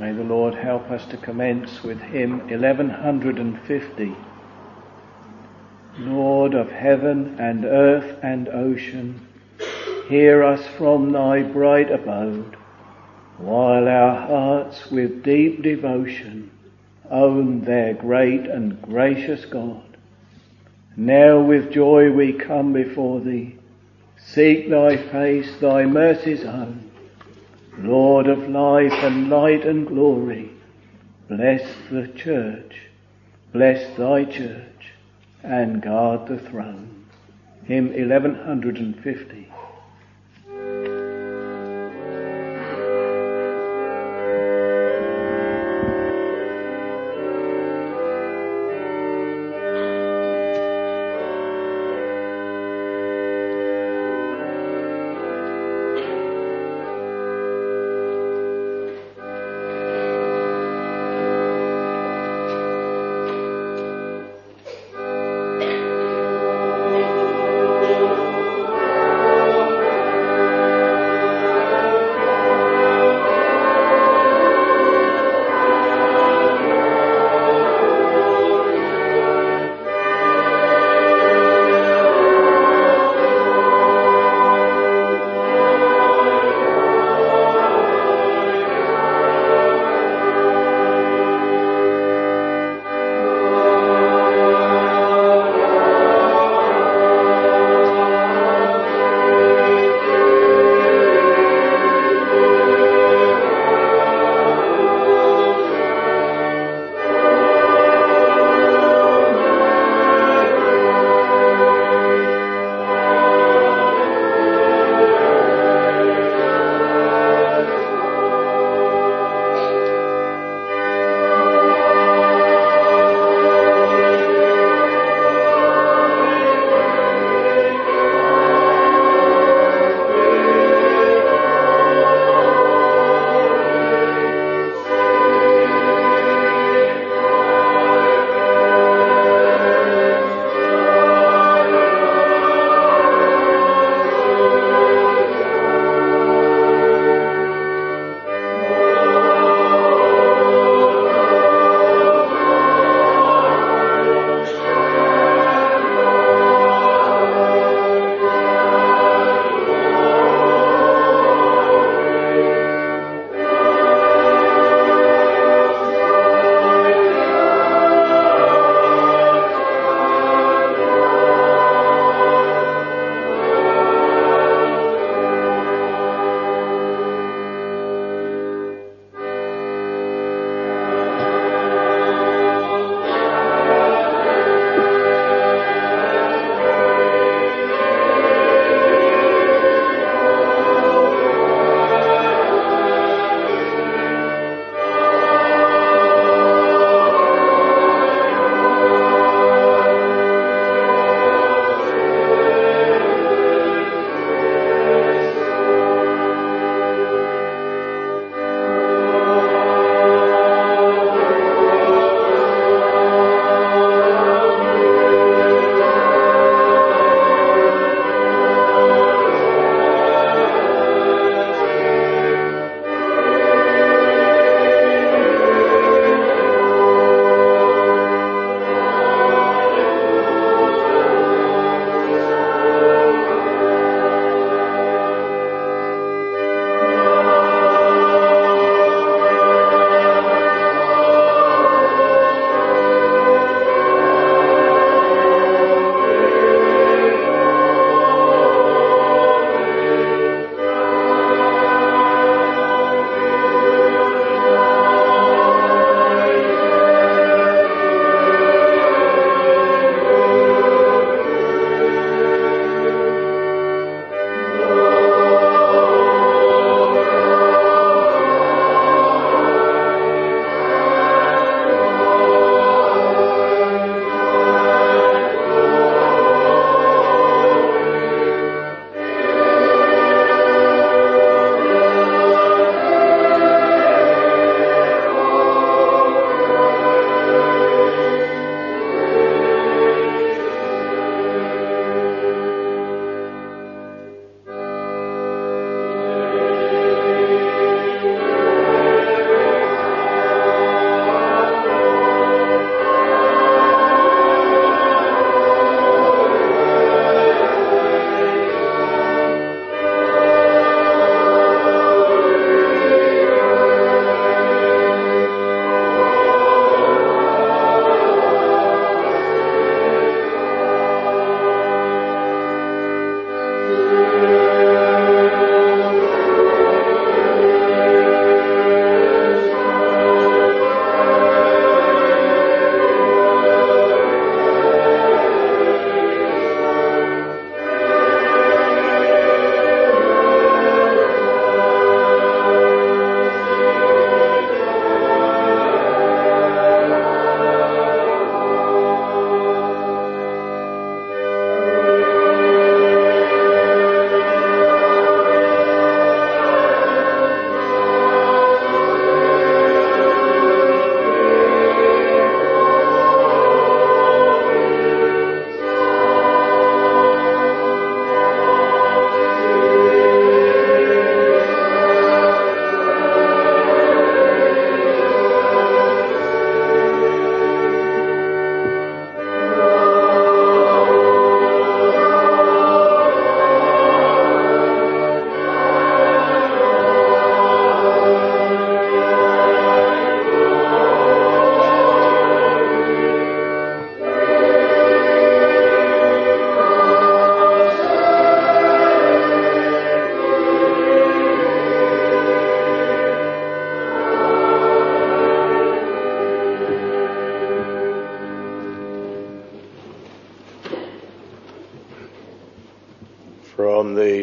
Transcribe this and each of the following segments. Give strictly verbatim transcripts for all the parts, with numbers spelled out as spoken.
May the Lord help us to commence with hymn eleven fifty. Lord of heaven and earth and ocean, hear us from thy bright abode, while our hearts with deep devotion own their great and gracious God. Now with joy we come before thee, seek thy face, thy mercies own. Lord of life and light and glory, bless the church, bless thy church, and guard the throne. Hymn eleven fifty. Oh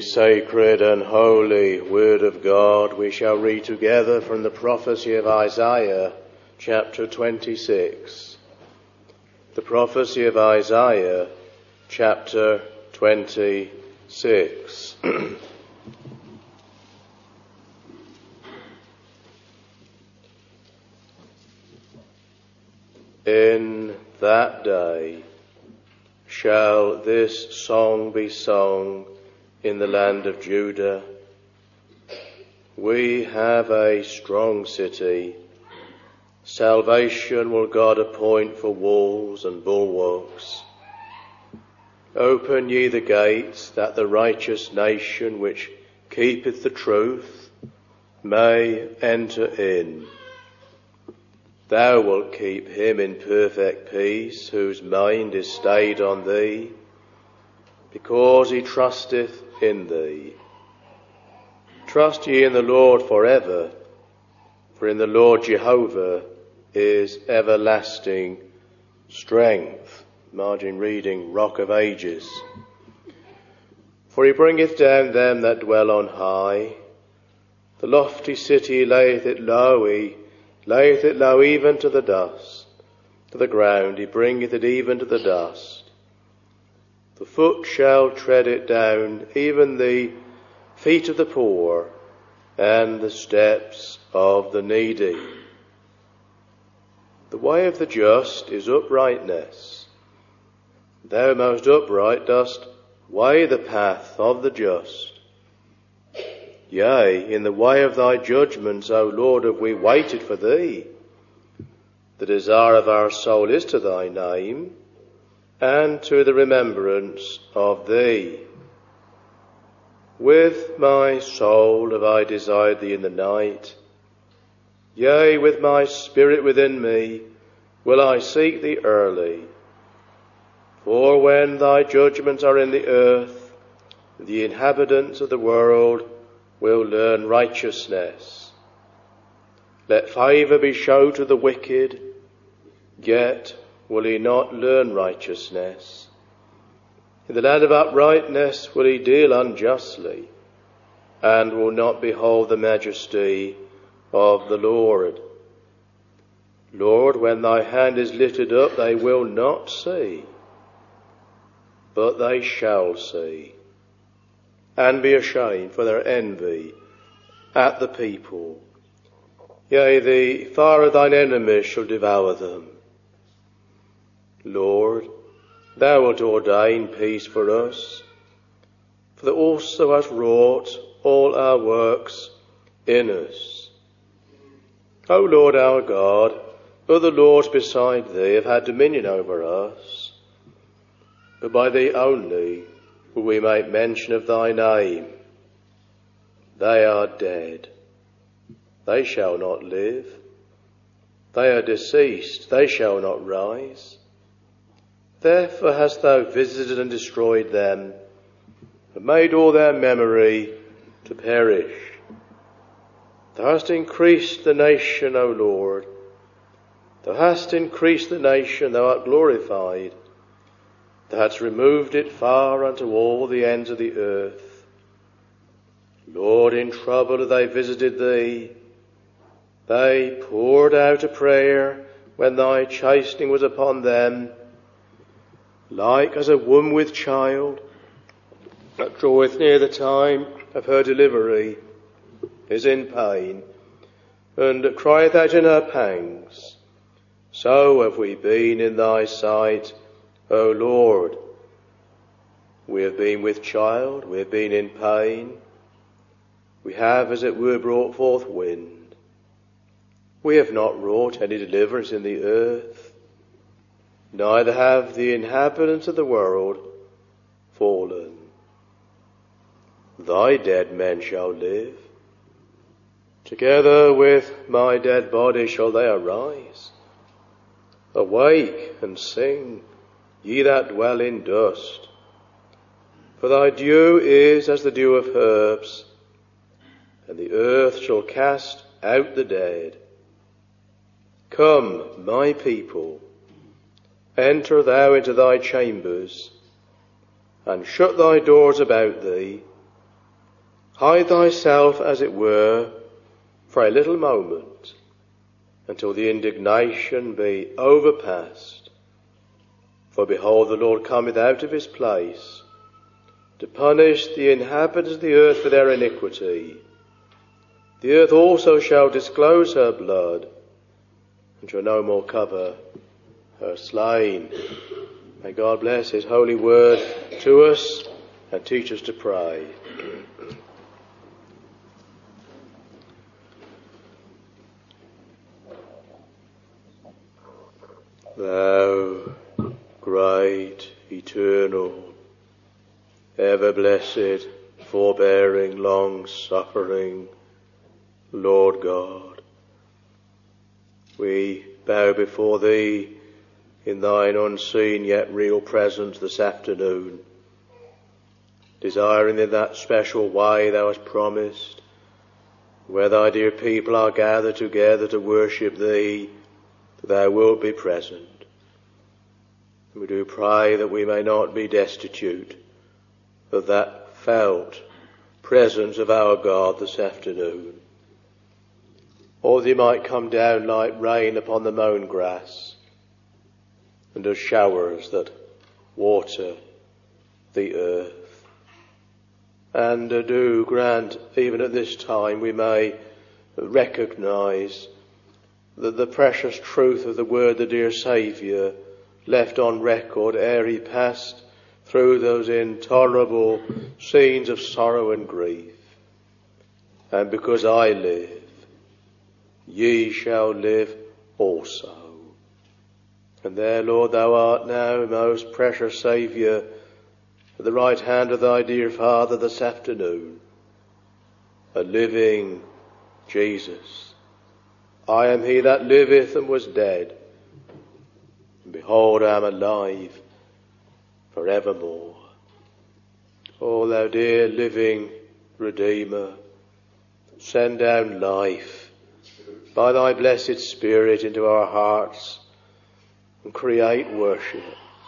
Sacred and holy word of God, we shall read together from the prophecy of Isaiah, chapter twenty-six. The prophecy of Isaiah, chapter twenty-six. In that day shall this song be sung in the land of Judah. We have a strong city. Salvation will God appoint for walls and bulwarks. Open ye the gates, that the righteous nation which keepeth the truth may enter in. Thou wilt keep him in perfect peace, whose mind is stayed on thee, because he trusteth in thee. Trust ye in the Lord forever, for in the Lord Jehovah is everlasting strength. Margin reading, Rock of Ages. For he bringeth down them that dwell on high. The lofty city layeth it low, he layeth it low even to the dust. To the ground he bringeth it even to the dust. The foot shall tread it down, even the feet of the poor, and the steps of the needy. The way of the just is uprightness. Thou most upright dost weigh the path of the just. Yea, in the way of thy judgments, O Lord, have we waited for thee. The desire of our soul is to thy name, and to the remembrance of thee. With my soul have I desired thee in the night. Yea, with my spirit within me will I seek thee early. For when thy judgments are in the earth, the inhabitants of the world will learn righteousness. Let favour be shown to the wicked, yet will he not learn righteousness. In the land of uprightness will he deal unjustly, and will not behold the majesty of the Lord. Lord, when thy hand is lifted up, they will not see, but they shall see, and be ashamed for their envy at the people. Yea, the fire of thine enemies shall devour them. Lord, thou wilt ordain peace for us, for thou also hast wrought all our works in us. O Lord our God, other lords beside thee have had dominion over us, but by thee only will we make mention of thy name. They are dead, they shall not live. They are deceased, they shall not rise. Therefore hast thou visited and destroyed them, and made all their memory to perish. Thou hast increased the nation, O Lord. Thou hast increased the nation, thou art glorified. Thou hast removed it far unto all the ends of the earth. Lord, in trouble have they visited thee. They poured out a prayer when thy chastening was upon them, like as a woman with child that draweth near the time of her delivery, is in pain, and crieth out in her pangs. So have we been in thy sight, O Lord. We have been with child, we have been in pain. We have, as it were, brought forth wind. We have not wrought any deliverance in the earth, neither have the inhabitants of the world fallen. Thy dead men shall live. Together with my dead body shall they arise. Awake and sing, ye that dwell in dust. For thy dew is as the dew of herbs, and the earth shall cast out the dead. Come, my people, enter thou into thy chambers, and shut thy doors about thee, hide thyself, as it were, for a little moment, until the indignation be overpast. For behold, the Lord cometh out of his place, to punish the inhabitants of the earth for their iniquity. The earth also shall disclose her blood, and shall no more cover her slain. May God bless his holy word to us and teach us to pray. Thou great, eternal, ever blessed, forbearing, long-suffering Lord God, we bow before thee in thine unseen yet real presence this afternoon, desiring in that special way thou hast promised, where thy dear people are gathered together to worship thee, that thou wilt be present. We do pray that we may not be destitute of that felt presence of our God this afternoon. Or that he might come down like rain upon the mown grass, and as showers that water the earth. And uh, do grant, even at this time, we may recognise that the precious truth of the word the dear Saviour left on record ere he passed through those intolerable scenes of sorrow and grief. And because I live, ye shall live also. And there, Lord, thou art now, most precious Saviour, at the right hand of thy dear Father this afternoon, a living Jesus. I am he that liveth and was dead, and behold, I am alive for evermore. O thou dear living Redeemer, send down life by thy blessed Spirit into our hearts and create worship.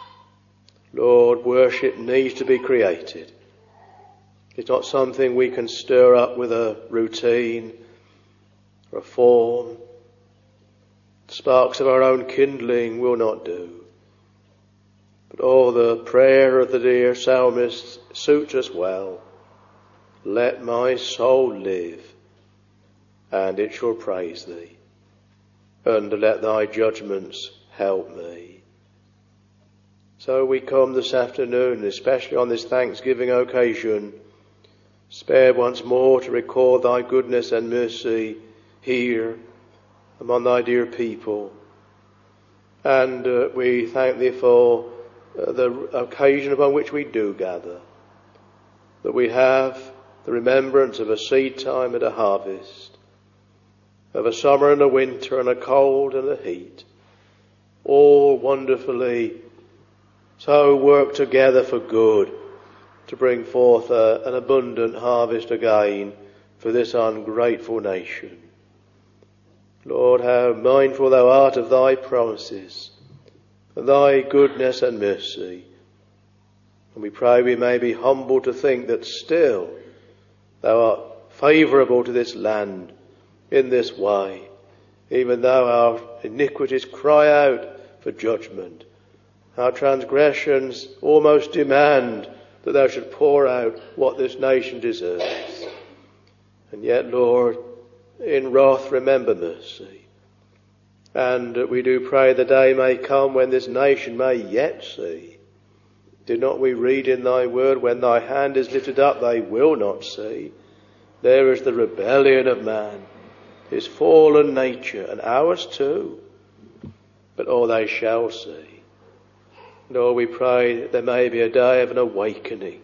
Lord, worship needs to be created. It's not something we can stir up with a routine or a form. Sparks of our own kindling will not do. But oh, the prayer of the dear psalmist suits us well. Let my soul live, and it shall praise thee, and let thy judgments help me. So we come this afternoon, especially on this Thanksgiving occasion, spared once more to record thy goodness and mercy here among thy dear people. And uh, we thank thee for uh, the occasion upon which we do gather, that we have the remembrance of a seed time and a harvest, of a summer and a winter and a cold and a heat, all wonderfully so work together for good to bring forth a, an abundant harvest again for this ungrateful nation. Lord, how mindful thou art of thy promises, of thy goodness and mercy. And we pray we may be humble to think that still thou art favourable to this land in this way, even though our iniquities cry out for judgment. Our transgressions almost demand that thou should pour out what this nation deserves. And yet, Lord, in wrath remember mercy. And we do pray the day may come when this nation may yet see. Did not we read in thy word, when thy hand is lifted up, they will not see. There is the rebellion of man, his fallen nature, and ours too. But oh, they shall see. Lord, we pray that there may be a day of an awakening,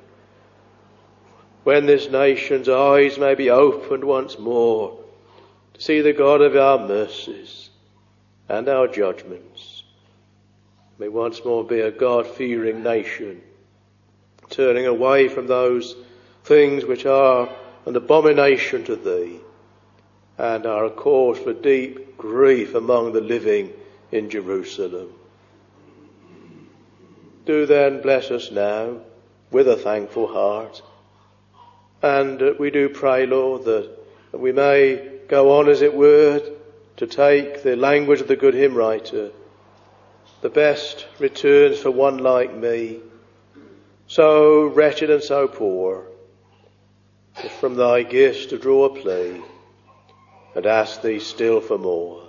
when this nation's eyes may be opened once more to see the God of our mercies and our judgments. May once more be a God-fearing nation, turning away from those things which are an abomination to thee and are a cause for deep grief among the living in Jerusalem. Do then bless us now with a thankful heart, And uh, we do pray, Lord, that we may go on, as it were, to take the language of the good hymn writer, the best returns for one like me, so wretched and so poor, is from thy gifts to draw a plea and ask thee still for more.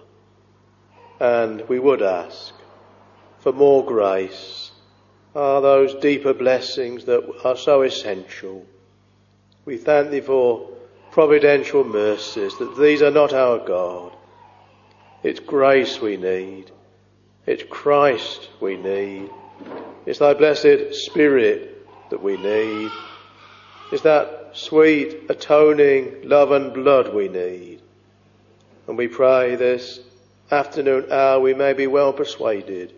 And we would ask for more grace. Ah, those deeper blessings that are so essential. We thank thee for providential mercies, that these are not our God. It's grace we need. It's Christ we need. It's thy blessed Spirit that we need. It's that sweet atoning love and blood we need. And we pray this afternoon hour we may be well persuaded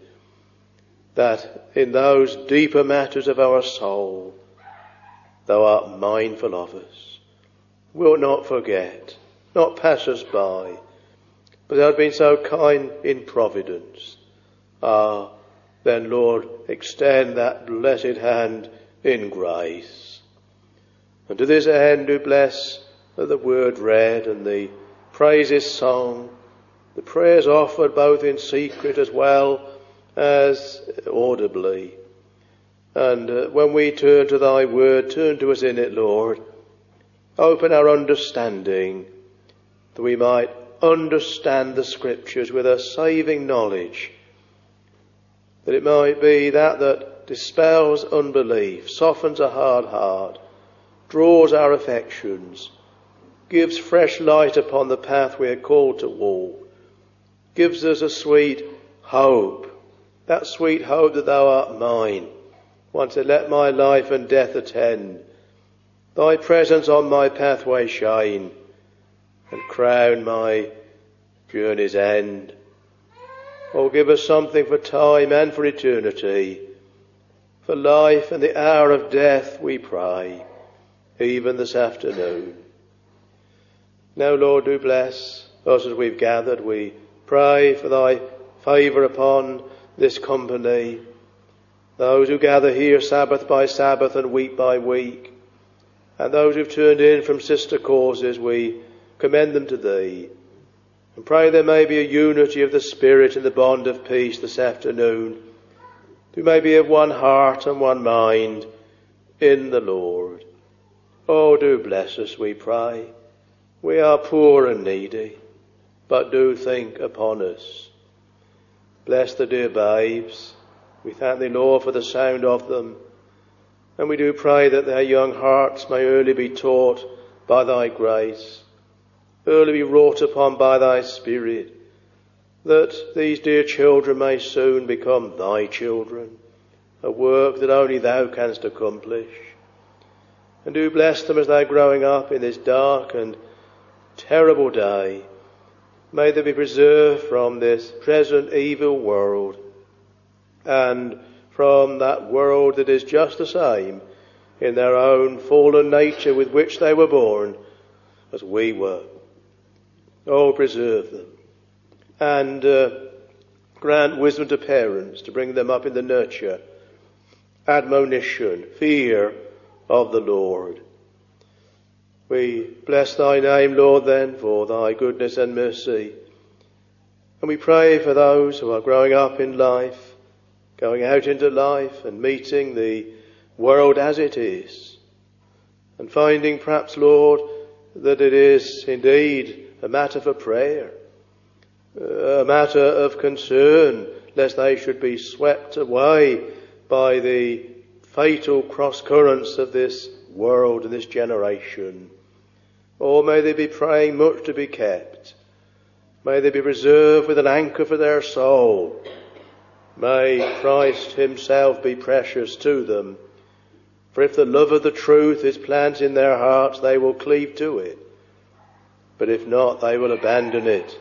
that in those deeper matters of our soul thou art mindful of us, wilt not forget, not pass us by, but thou hast been so kind in providence. Ah, then, Lord, extend that blessed hand in grace. And to this end do bless the word read and the praises sung, the prayers offered both in secret as well as audibly. And uh, when we turn to thy word, turn to us in it, Lord. Open our understanding, that we might understand the Scriptures with a saving knowledge, that it might be that that dispels unbelief, softens a hard heart, draws our affections, gives fresh light upon the path we are called to walk, gives us a sweet hope, that sweet hope that thou art mine. Want to let my life and death attend, thy presence on my pathway shine, and crown my journey's end. Oh, give us something for time and for eternity, for life and the hour of death, we pray, even this afternoon. Now, Lord, do bless us as we've gathered. We pray for thy favour upon this company, those who gather here Sabbath by Sabbath and week by week, and those who've turned in from sister causes, we commend them to thee, and pray there may be a unity of the Spirit in the bond of peace this afternoon, who may be of one heart and one mind in the Lord. Oh, do bless us, we pray. We are poor and needy, but do think upon us. Bless the dear babes. We thank thee, Lord, for the sound of them. And we do pray that their young hearts may early be taught by thy grace, early be wrought upon by thy Spirit, that these dear children may soon become thy children, a work that only thou canst accomplish. And do bless them as they're growing up in this dark and terrible day. May they be preserved from this present evil world, and from that world that is just the same in their own fallen nature with which they were born as we were. Oh, preserve them, and uh, grant wisdom to parents to bring them up in the nurture, admonition, fear of the Lord. We bless thy name, Lord, then, for thy goodness and mercy. And we pray for those who are growing up in life, going out into life and meeting the world as it is, and finding perhaps, Lord, that it is indeed a matter for prayer, a matter of concern, lest they should be swept away by the fatal cross currents of this world and this generation. Or may they be praying much to be kept. May they be preserved with an anchor for their soul. May Christ himself be precious to them. For if the love of the truth is planted in their hearts, they will cleave to it. But if not, they will abandon it.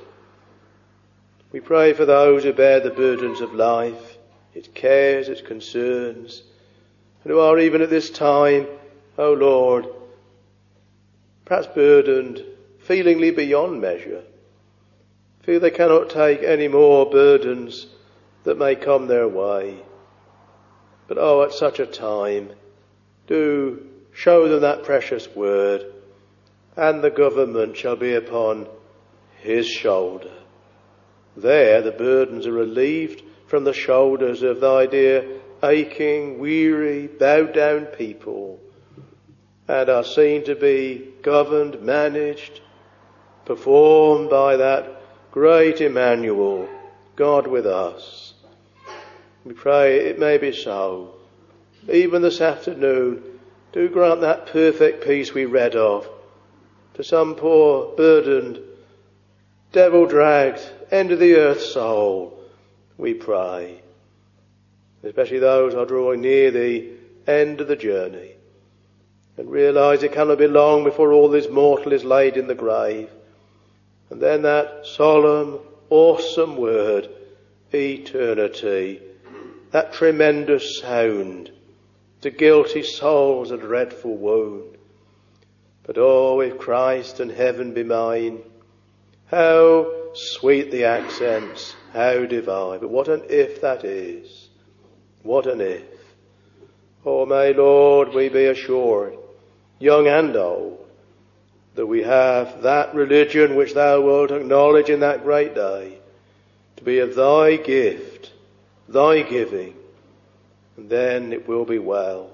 We pray for those who bear the burdens of life, its cares, its concerns, and who are even at this time, O Lord, perhaps burdened feelingly beyond measure, feel they cannot take any more burdens that may come their way. But oh, at such a time, do show them that precious word, and the government shall be upon his shoulder. There the burdens are relieved from the shoulders of thy dear aching, weary, bowed down people, and are seen to be governed, managed, performed by that great Emmanuel, God with us. We pray it may be so. Even this afternoon, do grant that perfect peace we read of to some poor, burdened, devil-dragged, end-of-the-earth soul, we pray. Especially those who are drawing near the end of the journey and realise it cannot be long before all this mortal is laid in the grave. And then that solemn, awesome word, eternity, that tremendous sound, to guilty souls a dreadful wound. But oh, if Christ and heaven be mine, how sweet the accents, how divine. But what an if that is. What an if. Oh, may, Lord, we be assured, young and old, that we have that religion which thou wilt acknowledge in that great day to be of thy gift, thy giving, and then it will be well.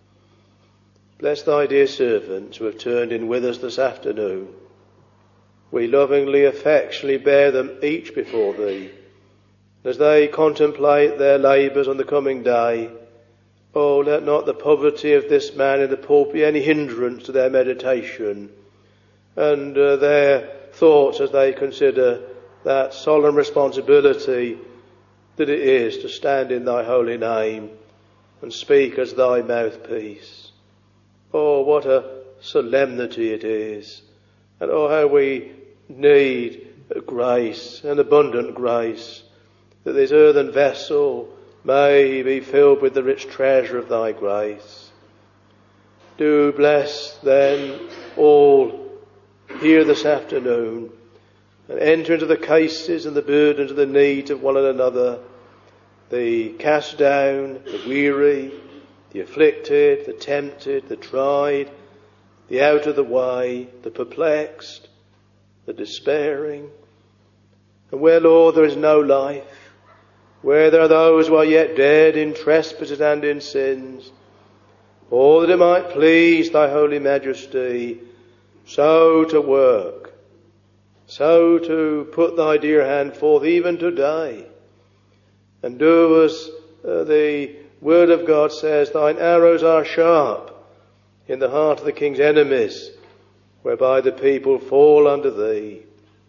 Bless thy dear servants who have turned in with us this afternoon. We lovingly, affectionately bear them each before thee. As they contemplate their labours on the coming day, oh, let not the poverty of this man in the pulpit be any hindrance to their meditation and uh, their thoughts as they consider that solemn responsibility that it is to stand in thy holy name and speak as thy mouthpiece. Oh, what a solemnity it is. And oh, how we need grace, and abundant grace, that this earthen vessel may be filled with the rich treasure of thy grace. Do bless then all here this afternoon, and enter into the cases and the burdens and the needs of one and another, the cast down, the weary, the afflicted, the tempted, the tried, the out of the way, the perplexed, the despairing. And where, Lord, there is no life, where there are those who are yet dead in trespasses and in sins, oh, that it might please thy holy majesty so to work, so to put thy dear hand forth even today, and do as uh, the word of God says, thine arrows are sharp in the heart of the king's enemies, whereby the people fall under thee.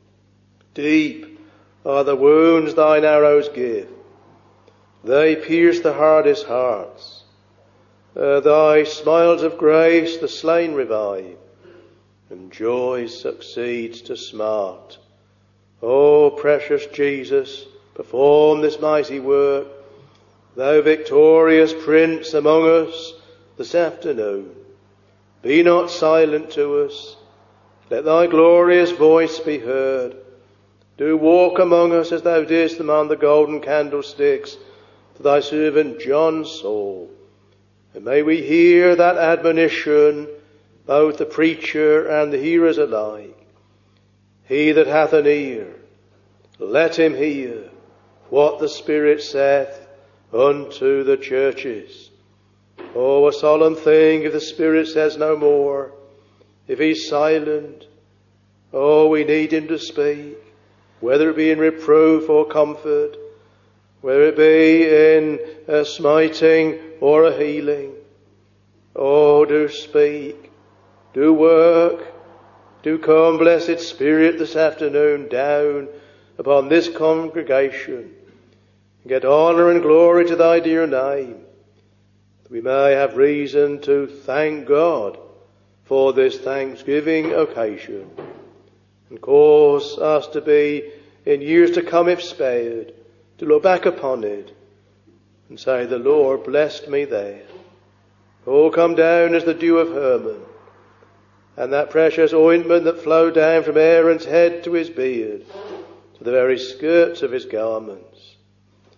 Deep are the wounds thine arrows give. They pierce the hardest hearts. Uh, thy smiles of grace the slain revive, and joy succeeds to smart. O precious Jesus, perform this mighty work, thou victorious Prince among us this afternoon. Be not silent to us. Let thy glorious voice be heard. Do walk among us as thou didst among the golden candlesticks to thy servant John Saul. And may we hear that admonition, both the preacher and the hearers alike. He that hath an ear, let him hear what the Spirit saith unto the churches. Oh, a solemn thing if the Spirit says no more, if he's silent. Oh, we need him to speak, whether it be in reproof or comfort, whether it be in a smiting or a healing. Oh, do speak, do work, do come, blessed Spirit, this afternoon down upon this congregation. Get honour and glory to thy dear name, that we may have reason to thank God for this Thanksgiving occasion, and cause us to be, in years to come if spared, to look back upon it and say, the Lord blessed me there. Oh, come down as the dew of Hermon, and that precious ointment that flowed down from Aaron's head to his beard, to the very skirts of his garments.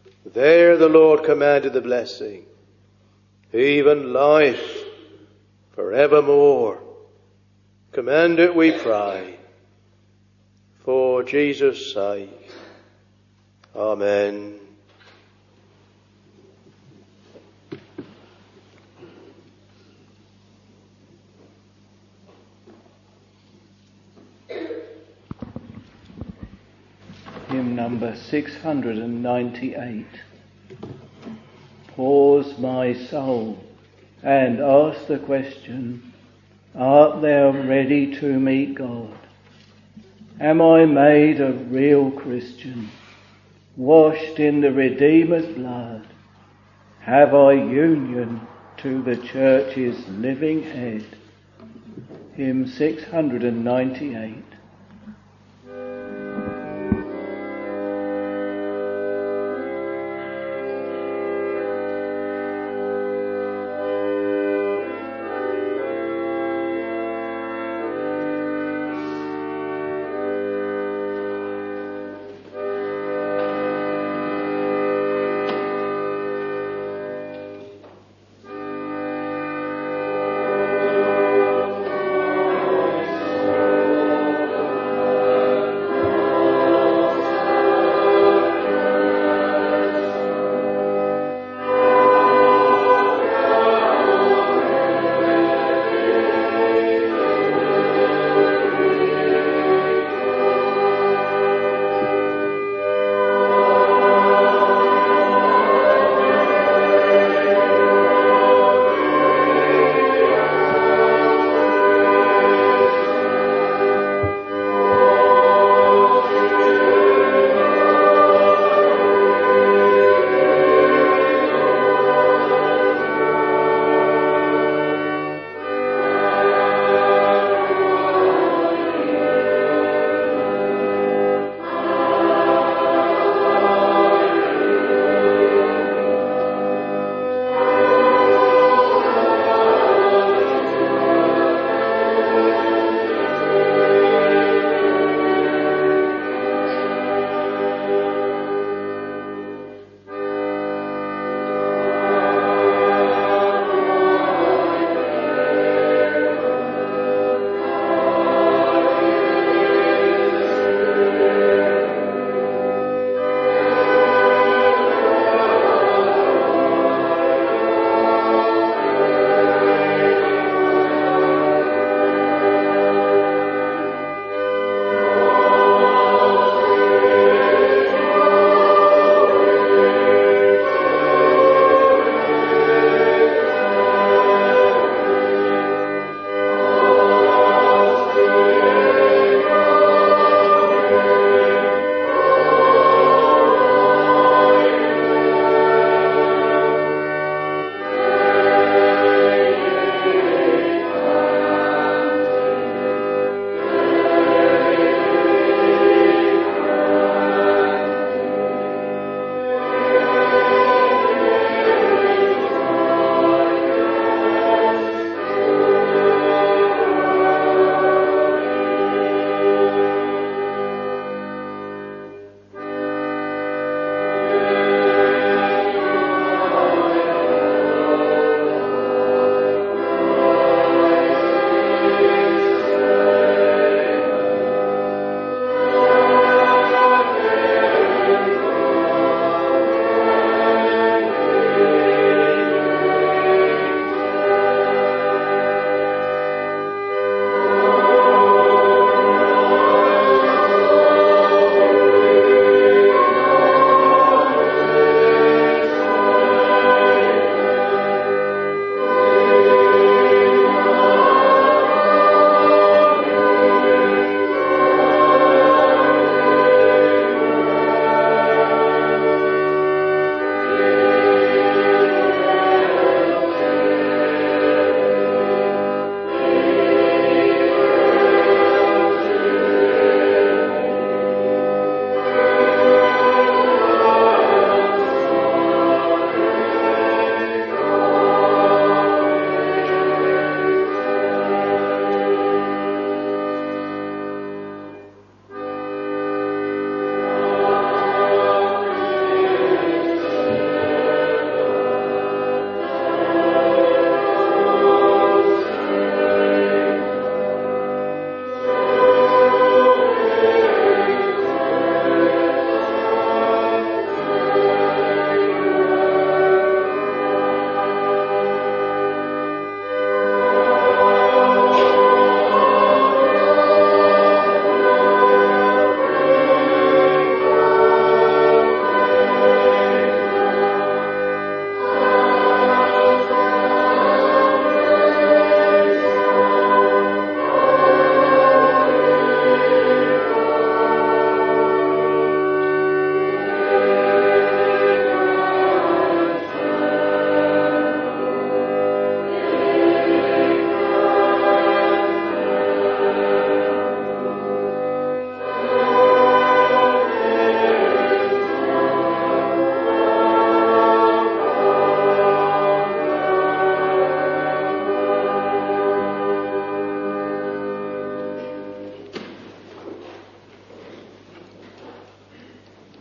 There the Lord commanded the blessing, even life for evermore. Command it, we pray, for Jesus' sake. Amen. Hymn number six hundred ninety-eight. Pause, my soul, and ask the question, art thou ready to meet God? Am I made a real Christian, washed in the Redeemer's blood? Have I union to the Church's living head? Hymn six hundred ninety-eight.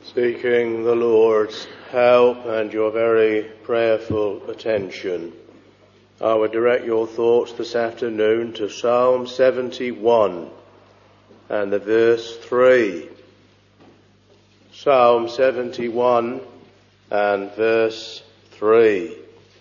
Seeking the Lord's help and your very prayerful attention, I would direct your thoughts this afternoon to Psalm seventy-one and the verse three. Psalm seventy-one and verse three.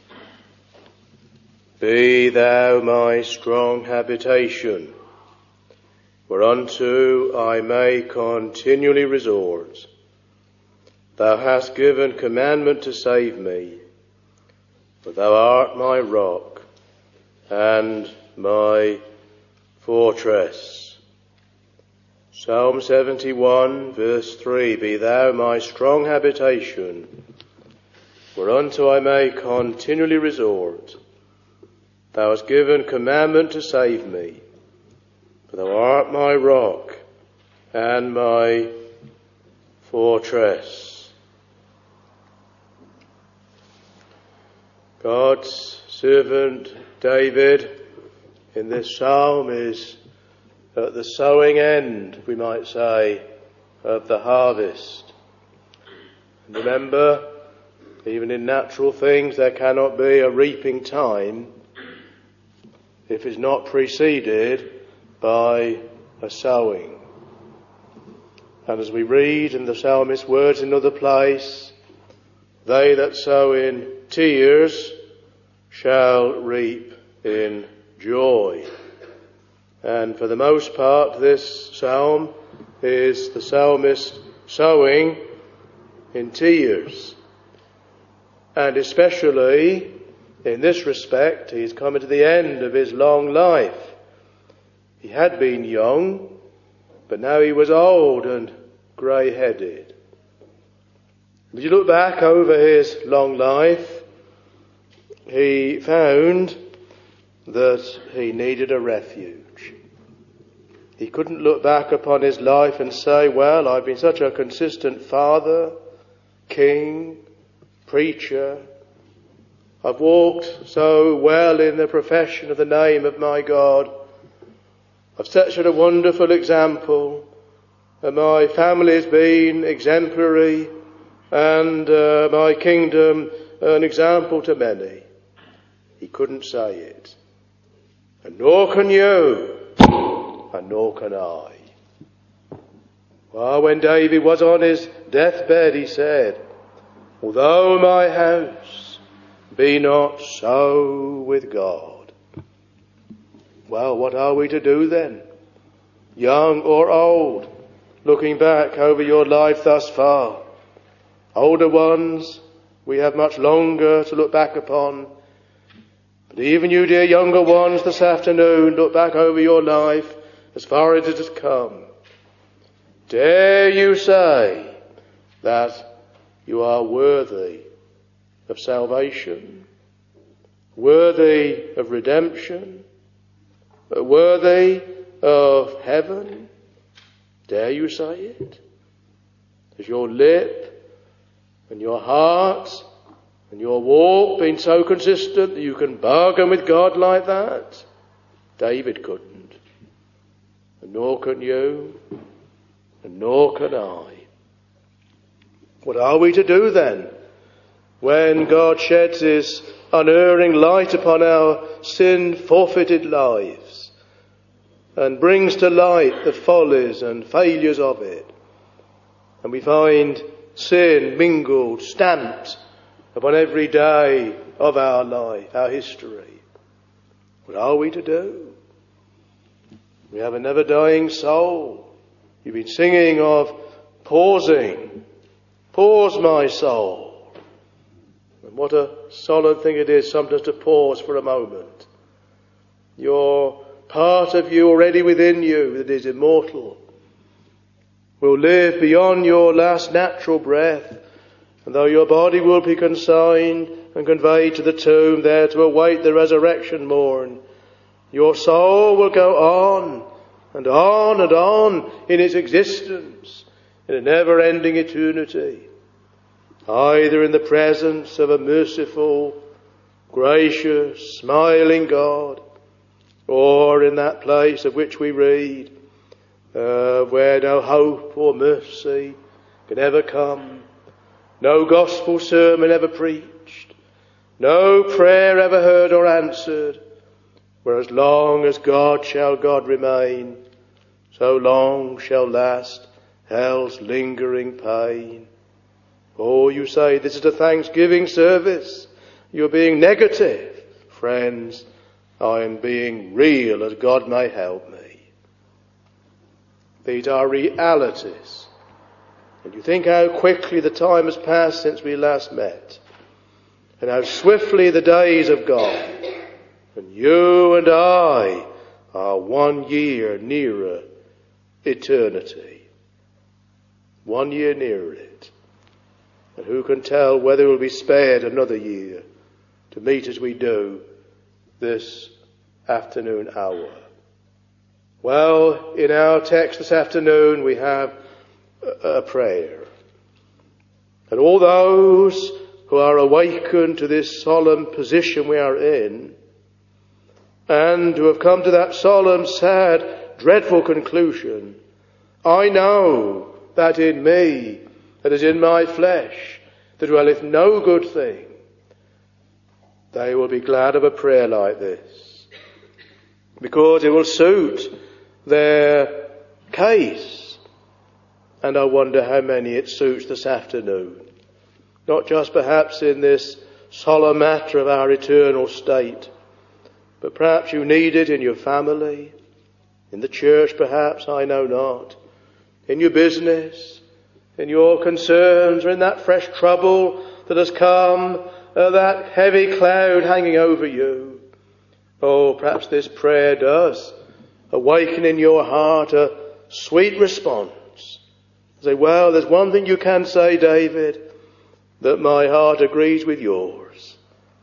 Be thou my strong habitation, whereunto I may continually resort. Thou hast given commandment to save me, for thou art my rock and my fortress. Psalm seventy-one, verse three, Be thou my strong habitation, whereunto I may continually resort. Thou hast given commandment to save me, for thou art my rock and my fortress. God's servant David in this psalm is at the sowing end, we might say, of the harvest. And remember, even in natural things there cannot be a reaping time if it's not preceded by a sowing. And as we read in the psalmist's words in another place, they that sow in tears shall reap in joy. And for the most part, this psalm is the psalmist sowing in tears. And especially in this respect, he's coming to the end of his long life. He had been young, but now he was old and grey-headed. If you look back over his long life, he found that he needed a refuge. He couldn't look back upon his life and say, well, I've been such a consistent father, king, preacher. I've walked so well in the profession of the name of my God. I've set such a wonderful example. And my family has been exemplary, and uh, my kingdom an example to many. He couldn't say it. And nor can you, and nor can I. Well, when David was on his deathbed, he said, although my house be not so with God. Well, what are we to do then? Young or old, looking back over your life thus far. Older ones, we have much longer to look back upon. But even you, dear younger ones, this afternoon, look back over your life as far as it has come. Dare you say that you are worthy of salvation, worthy of redemption, worthy of heaven? Dare you say it? Has your lip and your heart and your walk been so consistent that you can bargain with God like that? David couldn't. And nor can you. And nor can I. What are we to do then when God sheds his unerring light upon our sin-forfeited lives and brings to light the follies and failures of it, and we find sin mingled, stamped upon every day of our life, our history? What are we to do? We have a never-dying soul. You've been singing of pausing. Pause, my soul. And what a solid thing it is sometimes to pause for a moment. Your part of you already within you that is immortal will live beyond your last natural breath. And though your body will be consigned and conveyed to the tomb there to await the resurrection morn, your soul will go on and on and on in its existence in a never-ending eternity, either in the presence of a merciful, gracious, smiling God, or in that place of which we read, uh, where no hope or mercy can ever come, no gospel sermon ever preached, no prayer ever heard or answered, where as long as God shall God remain, so long shall last hell's lingering pain. Oh, you say this is a thanksgiving service. You're being negative. Friends, I am being real as God may help me. These are realities. And you think how quickly the time has passed since we last met, and how swiftly the days have gone, and you and I are one year nearer eternity. One year nearer it. And who can tell whether we'll be spared another year to meet as we do this afternoon hour. Well, in our text this afternoon we have a prayer. And all those who are awakened to this solemn position we are in, and who have come to that solemn, sad, dreadful conclusion, I know that in me, that is in my flesh, that dwelleth no good thing, they will be glad of a prayer like this, because it will suit their case. And I wonder how many it suits this afternoon. Not just perhaps in this solemn matter of our eternal state, but perhaps you need it in your family, in the church perhaps, I know not, in your business, in your concerns, or in that fresh trouble that has come, uh, that heavy cloud hanging over you. Oh, perhaps this prayer does awaken in your heart a sweet response. Say, well, there's one thing you can say, David, that my heart agrees with yours.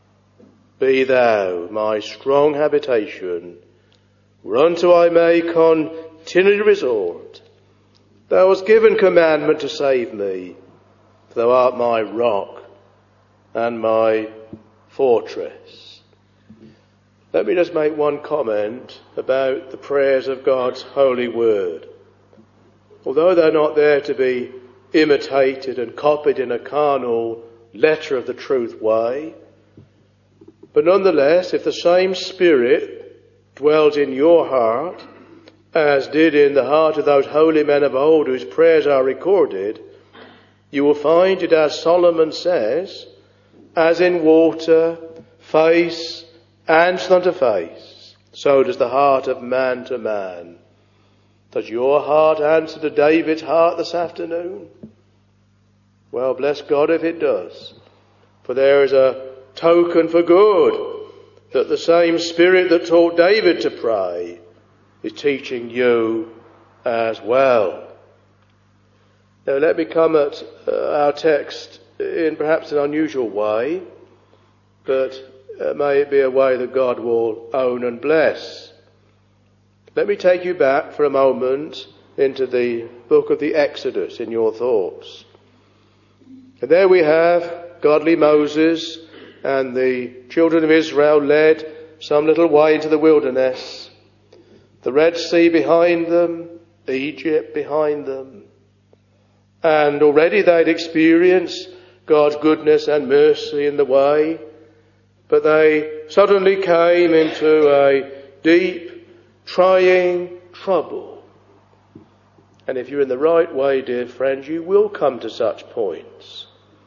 Be thou my strong habitation, whereunto I may continually resort. Thou hast given commandment to save me, for thou art my rock and my fortress. Let me just make one comment about the prayers of God's holy word. Although they're not there to be imitated and copied in a carnal letter of the truth way, but nonetheless, if the same Spirit dwells in your heart, as did in the heart of those holy men of old whose prayers are recorded, you will find it, as Solomon says, as in water, face answers unto face, so does the heart of man to man. Does your heart answer to David's heart this afternoon? Well, bless God if it does. For there is a token for good that the same Spirit that taught David to pray is teaching you as well. Now let me come at uh, our text in perhaps an unusual way, but uh, may it be a way that God will own and bless. Let me take you back for a moment into the book of the Exodus in your thoughts. And there we have godly Moses and the children of Israel led some little way into the wilderness. The Red Sea behind them, Egypt behind them. And already they'd experienced God's goodness and mercy in the way. But they suddenly came into a deep, trying trouble. And if you're in the right way, dear friends, you will come to such points.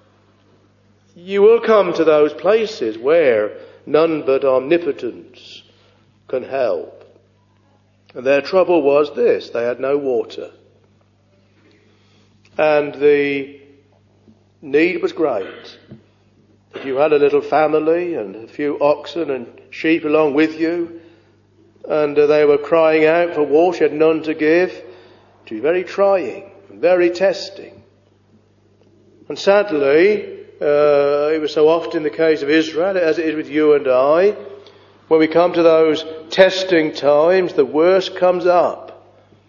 You will come to those places where none but omnipotence can help. And their trouble was this: they had no water. And the need was great. If you had a little family and a few oxen and sheep along with you, and uh, they were crying out for water, you had none to give, it was very trying, very testing. And sadly, uh, it was so often the case of Israel, as it is with you and I, when we come to those testing times, the worst comes up.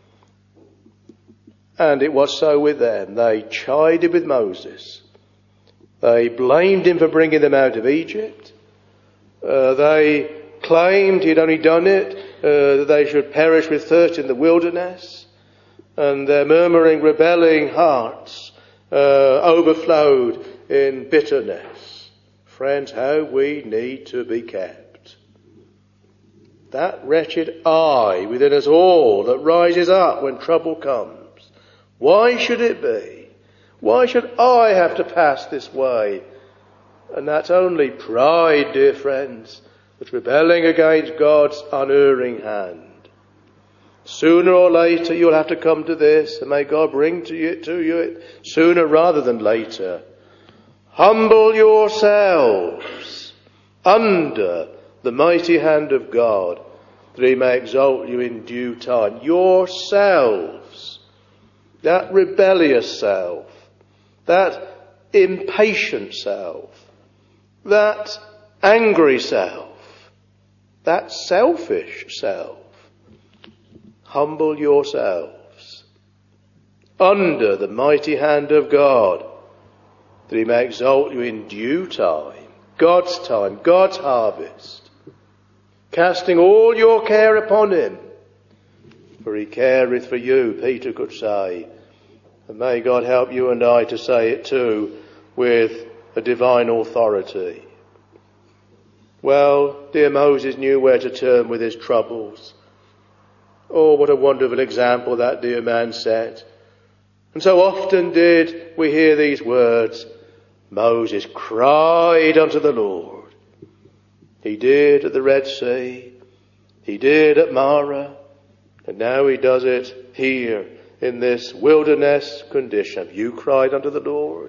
And it was so with them. They chided with Moses. They blamed him for bringing them out of Egypt. Uh, they claimed he'd only done it, uh, that they should perish with thirst in the wilderness. And their murmuring, rebelling hearts uh, overflowed in bitterness. Friends, how we need to be kept. That wretched I within us all that rises up when trouble comes. Why should it be? Why should I have to pass this way? And that's only pride, dear friends, that's rebelling against God's unerring hand. Sooner or later you'll have to come to this, and may God bring to you, to you sooner rather than later. Humble yourselves under the mighty hand of God, that he may exalt you in due time. Yourselves, that rebellious self, that impatient self, that angry self, that selfish self. Humble yourselves under the mighty hand of God, that he may exalt you in due time, God's time, God's harvest, casting all your care upon him, for he careth for you, Peter could say. And may God help you and I to say it too with a divine authority. Well, dear Moses knew where to turn with his troubles. Oh, what a wonderful example that dear man set. And so often did we hear these words, Moses cried unto the Lord. He did at the Red Sea. He did at Marah. And now he does it here in this wilderness condition. Have you cried unto the Lord?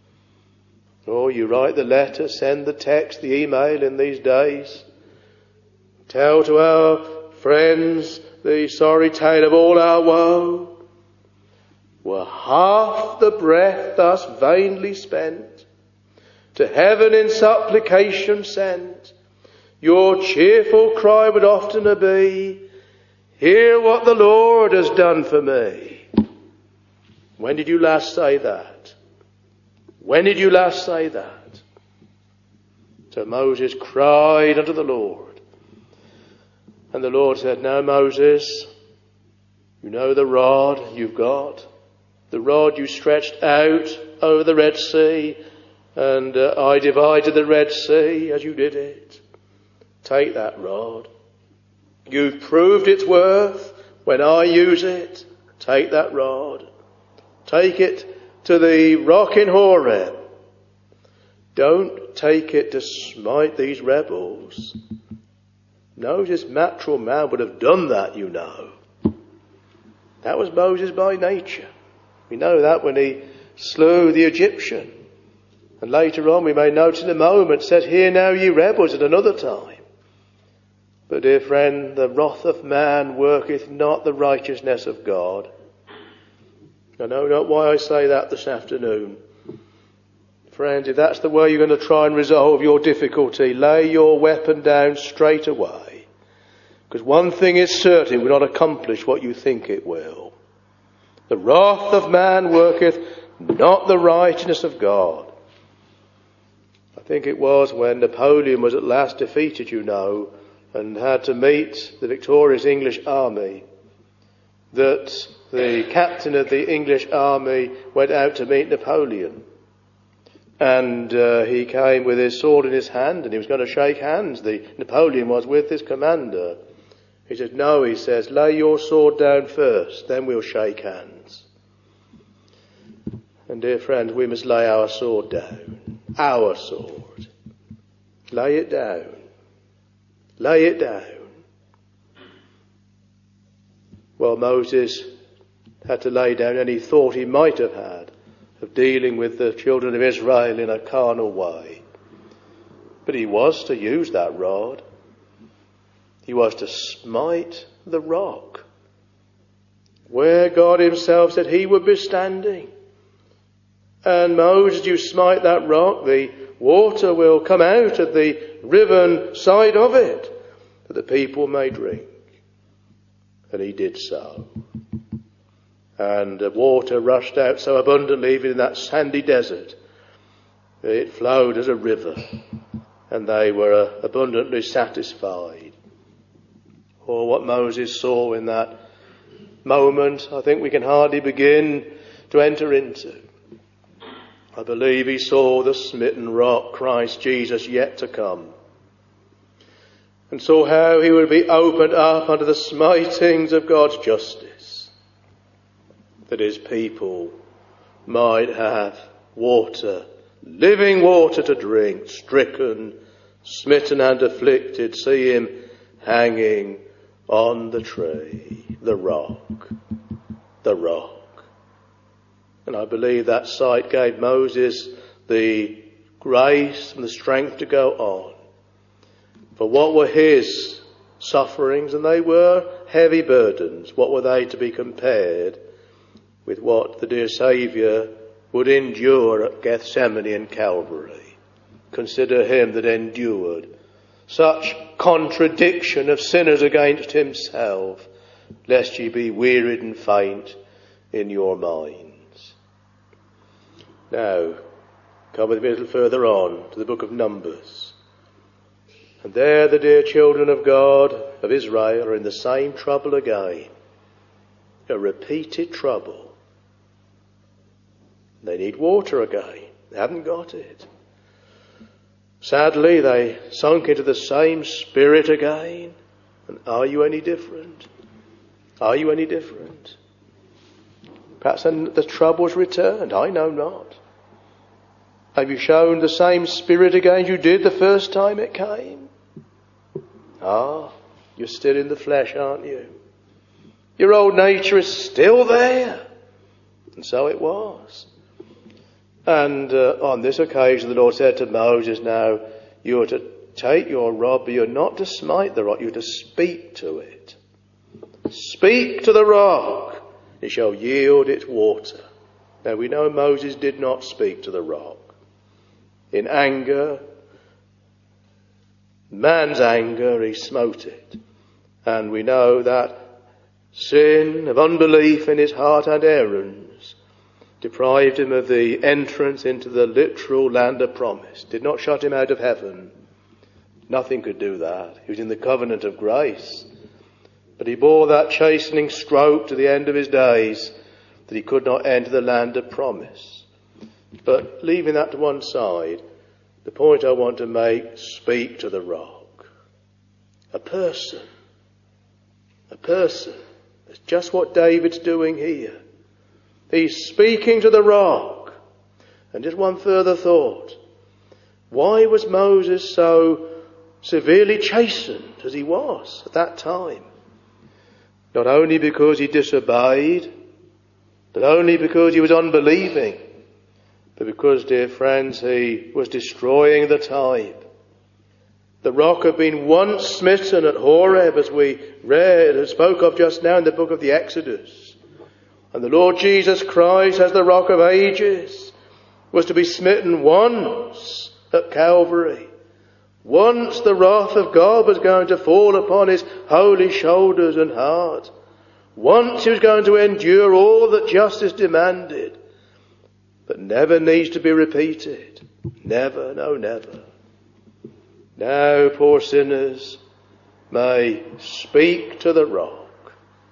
Oh, you write the letter, send the text, the email in these days. Tell to our friends the sorry tale of all our woe. Were half the breath thus vainly spent, to heaven in supplication sent, your cheerful cry would oftener be, hear what the Lord has done for me. When did you last say that? When did you last say that? So Moses cried unto the Lord. And the Lord said, now Moses, you know the rod you've got, the rod you stretched out over the Red Sea, and uh, I divided the Red Sea as you did it. Take that rod. You've proved its worth when I use it. Take that rod. Take it to the rock in Horeb. Don't take it to smite these rebels. Moses, natural man, would have done that, you know. That was Moses by nature. We know that when he slew the Egyptian. And later on we may note in a moment, said, hear now ye rebels at another time. But dear friend, the wrath of man worketh not the righteousness of God. I know not why I say that this afternoon. Friends, if that's the way you're going to try and resolve your difficulty, lay your weapon down straight away. Because one thing is certain, it will not accomplish what you think it will. The wrath of man worketh not the righteousness of God. I think it was when Napoleon was at last defeated, you know, and had to meet the victorious English army, that the captain of the English army went out to meet Napoleon. And uh, he came with his sword in his hand and he was going to shake hands. The Napoleon was with his commander. He said, no, he says, lay your sword down first, then we'll shake hands. And dear friends, we must lay our sword down. Our sword. Lay it down. Lay it down. Well, Moses had to lay down any thought he might have had of dealing with the children of Israel in a carnal way. But he was to use that rod. He was to smite the rock, where God himself said he would be standing. And Moses, you smite that rock, the water will come out at the riven side of it, that the people may drink. And he did so. And the water rushed out so abundantly, even in that sandy desert, it flowed as a river, and they were uh, abundantly satisfied. Or what Moses saw in that moment, I think we can hardly begin to enter into. I believe he saw the smitten rock, Christ Jesus, yet to come, and saw how he would be opened up under the smitings of God's justice, that his people might have water, living water to drink, stricken, smitten and afflicted. See him hanging on the tree, the rock, the rock. And I believe that sight gave Moses the grace and the strength to go on. For what were his sufferings? And they were heavy burdens. What were they to be compared with what the dear Saviour would endure at Gethsemane and Calvary? Consider him that endured such contradiction of sinners against himself, lest ye be wearied and faint in your minds. Now, come with me a little further on to the book of Numbers. And there the dear children of God, of Israel, are in the same trouble again. A repeated trouble. They need water again. They haven't got it. Sadly, they sunk into the same spirit again. And are you any different? Are you any different? Perhaps then the trouble's returned. I know not. Have you shown the same spirit again as you did the first time it came? Ah, you're still in the flesh, aren't you? Your old nature is still there. And so it was. And uh, on this occasion the Lord said to Moses, now you're to take your rod, but you're not to smite the rock, you're to speak to it. Speak to the rock, it shall yield its water. Now we know Moses did not speak to the rock. In anger, man's anger, he smote it. And we know that sin of unbelief in his heart and errands deprived him of the entrance into the literal land of promise. Did not shut him out of heaven. Nothing could do that. He was in the covenant of grace. But he bore that chastening stroke to the end of his days, that he could not enter the land of promise. But leaving that to one side, the point I want to make, speak to the rock. A person. A person. That's just what David's doing here. He's speaking to the rock. And just one further thought. Why was Moses so severely chastened as he was at that time? Not only because he disobeyed, not only because he was unbelieving, but because, dear friends, he was destroying the time. The rock had been once smitten at Horeb, as we read and spoke of just now in the book of the Exodus. And the Lord Jesus Christ, as the rock of ages, was to be smitten once at Calvary. Once the wrath of God was going to fall upon his holy shoulders and heart. Once he was going to endure all that justice demanded. But never needs to be repeated. Never, no, never. Now, poor sinners may speak to the rock.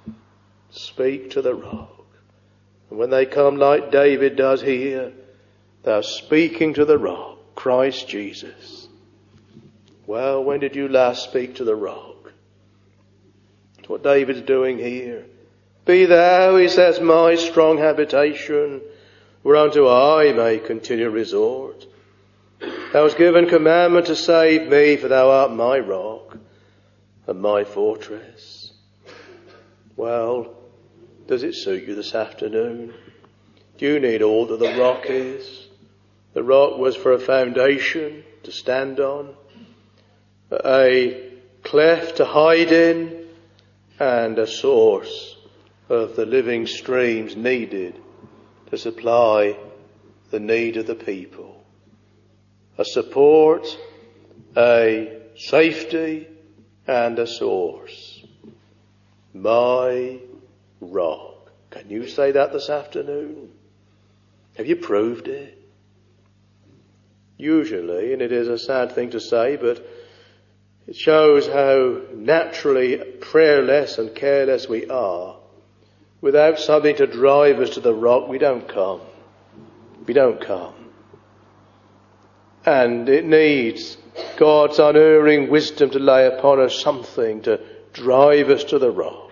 Speak to the rock. And when they come like David does here, they're speaking to the rock, Christ Jesus. Well, when did you last speak to the rock? That's what David's doing here. Be thou, he says, my strong habitation, whereunto I may continue resort. Thou hast given commandment to save me, for thou art my rock and my fortress. Well, does it suit you this afternoon? Do you need all that the rock is? The rock was for a foundation to stand on, a cleft to hide in, and a source of the living streams needed to supply the need of the people. A support, a safety, and a source. My rock. Can you say that this afternoon? Have you proved it? Usually, and it is a sad thing to say, but it shows how naturally prayerless and careless we are. Without something to drive us to the rock, we don't come. We don't come. And it needs God's unerring wisdom to lay upon us something to drive us to the rock.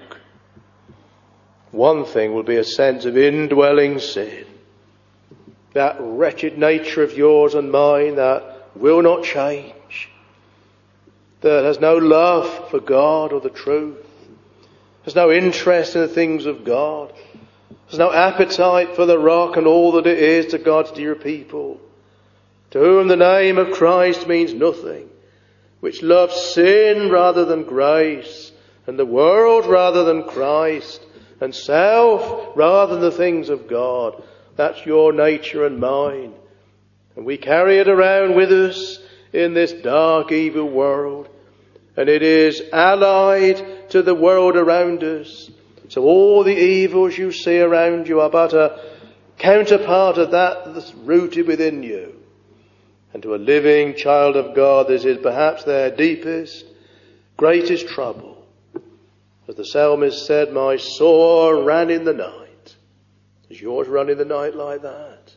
One thing will be a sense of indwelling sin. That wretched nature of yours and mine that will not change. That has no love for God or the truth. Has no interest in the things of God. Has no appetite for the rock and all that it is to God's dear people. To whom the name of Christ means nothing. Which loves sin rather than grace. And the world rather than Christ. And self rather than the things of God. That's your nature and mine. And we carry it around with us in this dark, evil world. And it is allied to the world around us. So all the evils you see around you are but a counterpart of that that's rooted within you. And to a living child of God, this is perhaps their deepest, greatest trouble. As the psalmist said, my soul ran in the night. Does yours run in the night like that?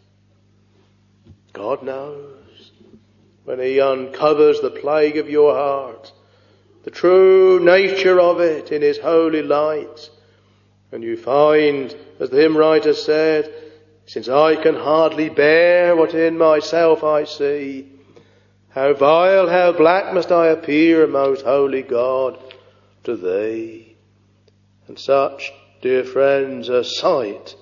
God knows. When he uncovers the plague of your heart, the true nature of it in his holy light, and you find, as the hymn writer said, since I can hardly bear what in myself I see, how vile, how black must I appear, most holy God, to thee. And such, dear friends, a sight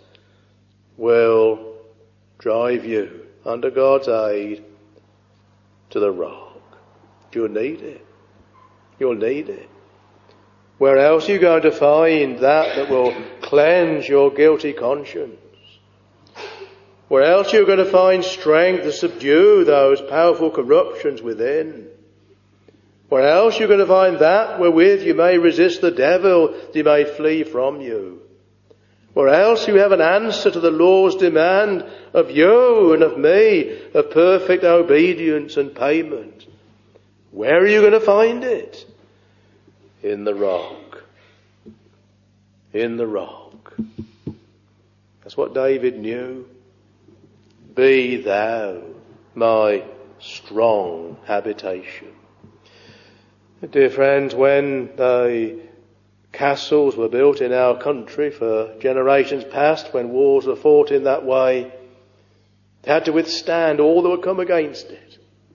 will drive you, under God's aid, to the rock. You'll need it. You'll need it. Where else are you going to find that that will cleanse your guilty conscience? Where else are you going to find strength to subdue those powerful corruptions within? Where else are you going to find that wherewith you may resist the devil, that he may flee from you? Where else you have an answer to the law's demand of you and of me of perfect obedience and payment? Where are you going to find it? In the rock. In the rock. That's what David knew. Be thou my strong habitation. Dear friends, when the castles were built in our country for generations past, when wars were fought in that way, they had to withstand all that would come against it.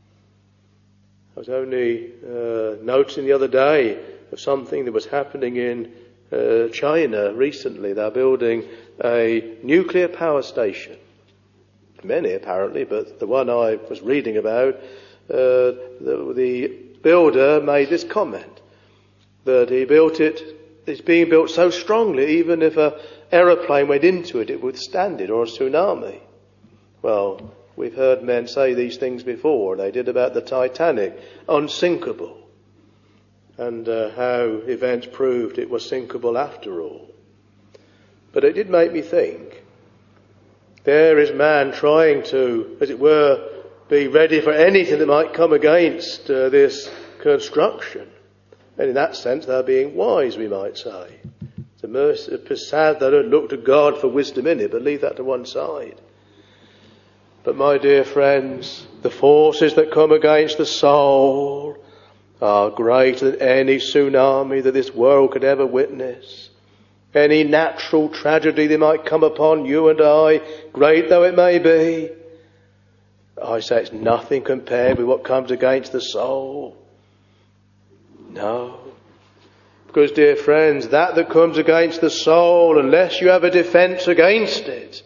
I was only uh, noticing the other day of something that was happening in uh, China recently. They're building a nuclear power station. Many apparently, but the one I was reading about, uh, the, the builder made this comment, that he built it, it's being built so strongly, even if an aeroplane went into it, it would withstand it, or a tsunami. Well, we've heard men say these things before. They did about the Titanic, unsinkable. And uh, how events proved it was sinkable after all. But it did make me think. There is man trying to, as it were, be ready for anything that might come against uh, this construction. And in that sense, they're being wise, we might say. It's a mercy, it's sad they don't look to God for wisdom in it, but leave that to one side. But my dear friends, the forces that come against the soul are greater than any tsunami that this world could ever witness. Any natural tragedy that might come upon you and I, great though it may be, I say it's nothing compared with what comes against the soul. No. Because, dear friends, that that comes against the soul, unless you have a defence against it,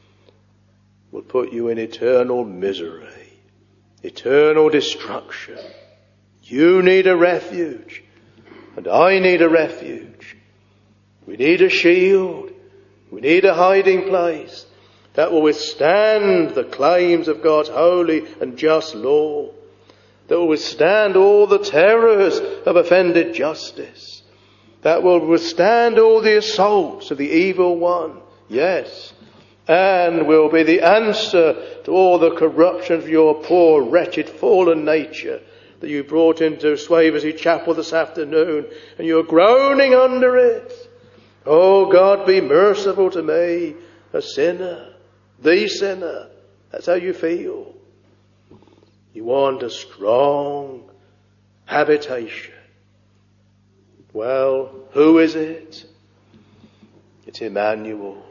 will put you in eternal misery, eternal destruction. You need a refuge, and I need a refuge. We need a shield. We need a hiding place that will withstand the claims of God's holy and just law, that will withstand all the terrors of offended justice, that will withstand all the assaults of the evil one, yes, and will be the answer to all the corruption of your poor, wretched, fallen nature that you brought into Swaversey Chapel this afternoon, and you're groaning under it. Oh God, be merciful to me, a sinner, the sinner. That's how you feel. You want a strong habitation. Well, who is it? It's Emmanuel.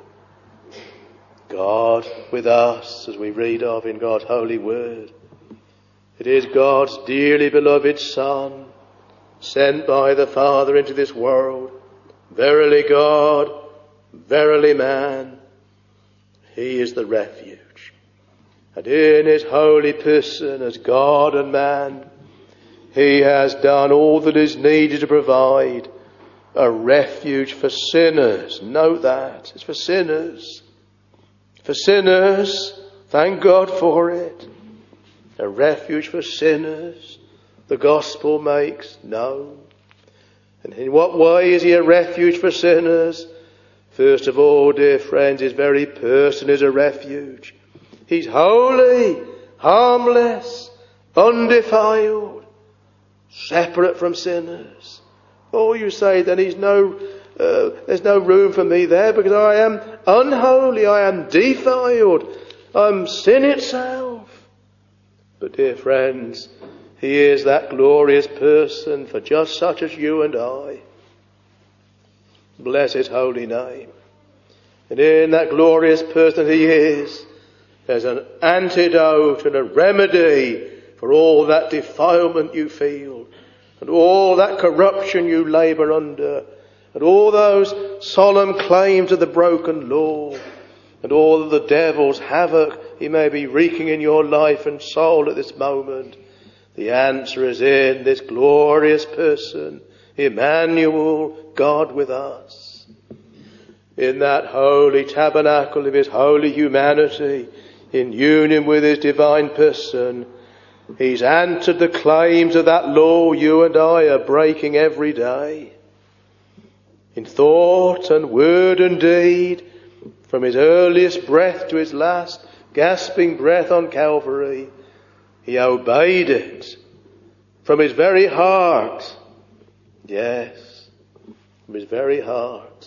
God with us, as we read of in God's holy word. It is God's dearly beloved Son, sent by the Father into this world. Verily God, verily man. He is the refuge. And in his holy person as God and man, he has done all that is needed to provide a refuge for sinners. Note that. It's for sinners. For sinners. Thank God for it. A refuge for sinners. The gospel makes known. And in what way is he a refuge for sinners? First of all, dear friends, his very person is a refuge. He's holy, harmless, undefiled, separate from sinners. Oh, you say then he's no, uh, there's no room for me there because I am unholy, I am defiled, I'm sin itself. But dear friends, he is that glorious person for just such as you and I. Bless his holy name. And in that glorious person he is, there's an antidote and a remedy for all that defilement you feel, and all that corruption you labour under, and all those solemn claims of the broken law, and all of the devil's havoc he may be wreaking in your life and soul at this moment. The answer is in this glorious person, Emmanuel, God with us. In that holy tabernacle of his holy humanity, in union with his divine person, he's answered the claims of that law you and I are breaking every day. In thought and word and deed, from his earliest breath to his last gasping breath on Calvary, he obeyed it from his very heart. Yes, from his very heart.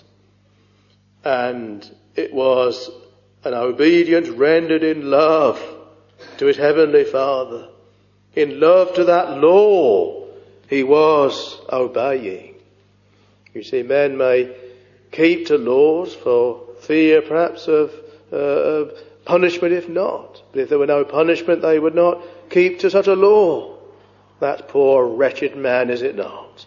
And it was an obedience rendered in love to his heavenly Father. In love to that law he was obeying. You see, men may keep to laws for fear perhaps of, uh, of punishment if not. But if there were no punishment, they would not keep to such a law. That poor wretched man, is it not?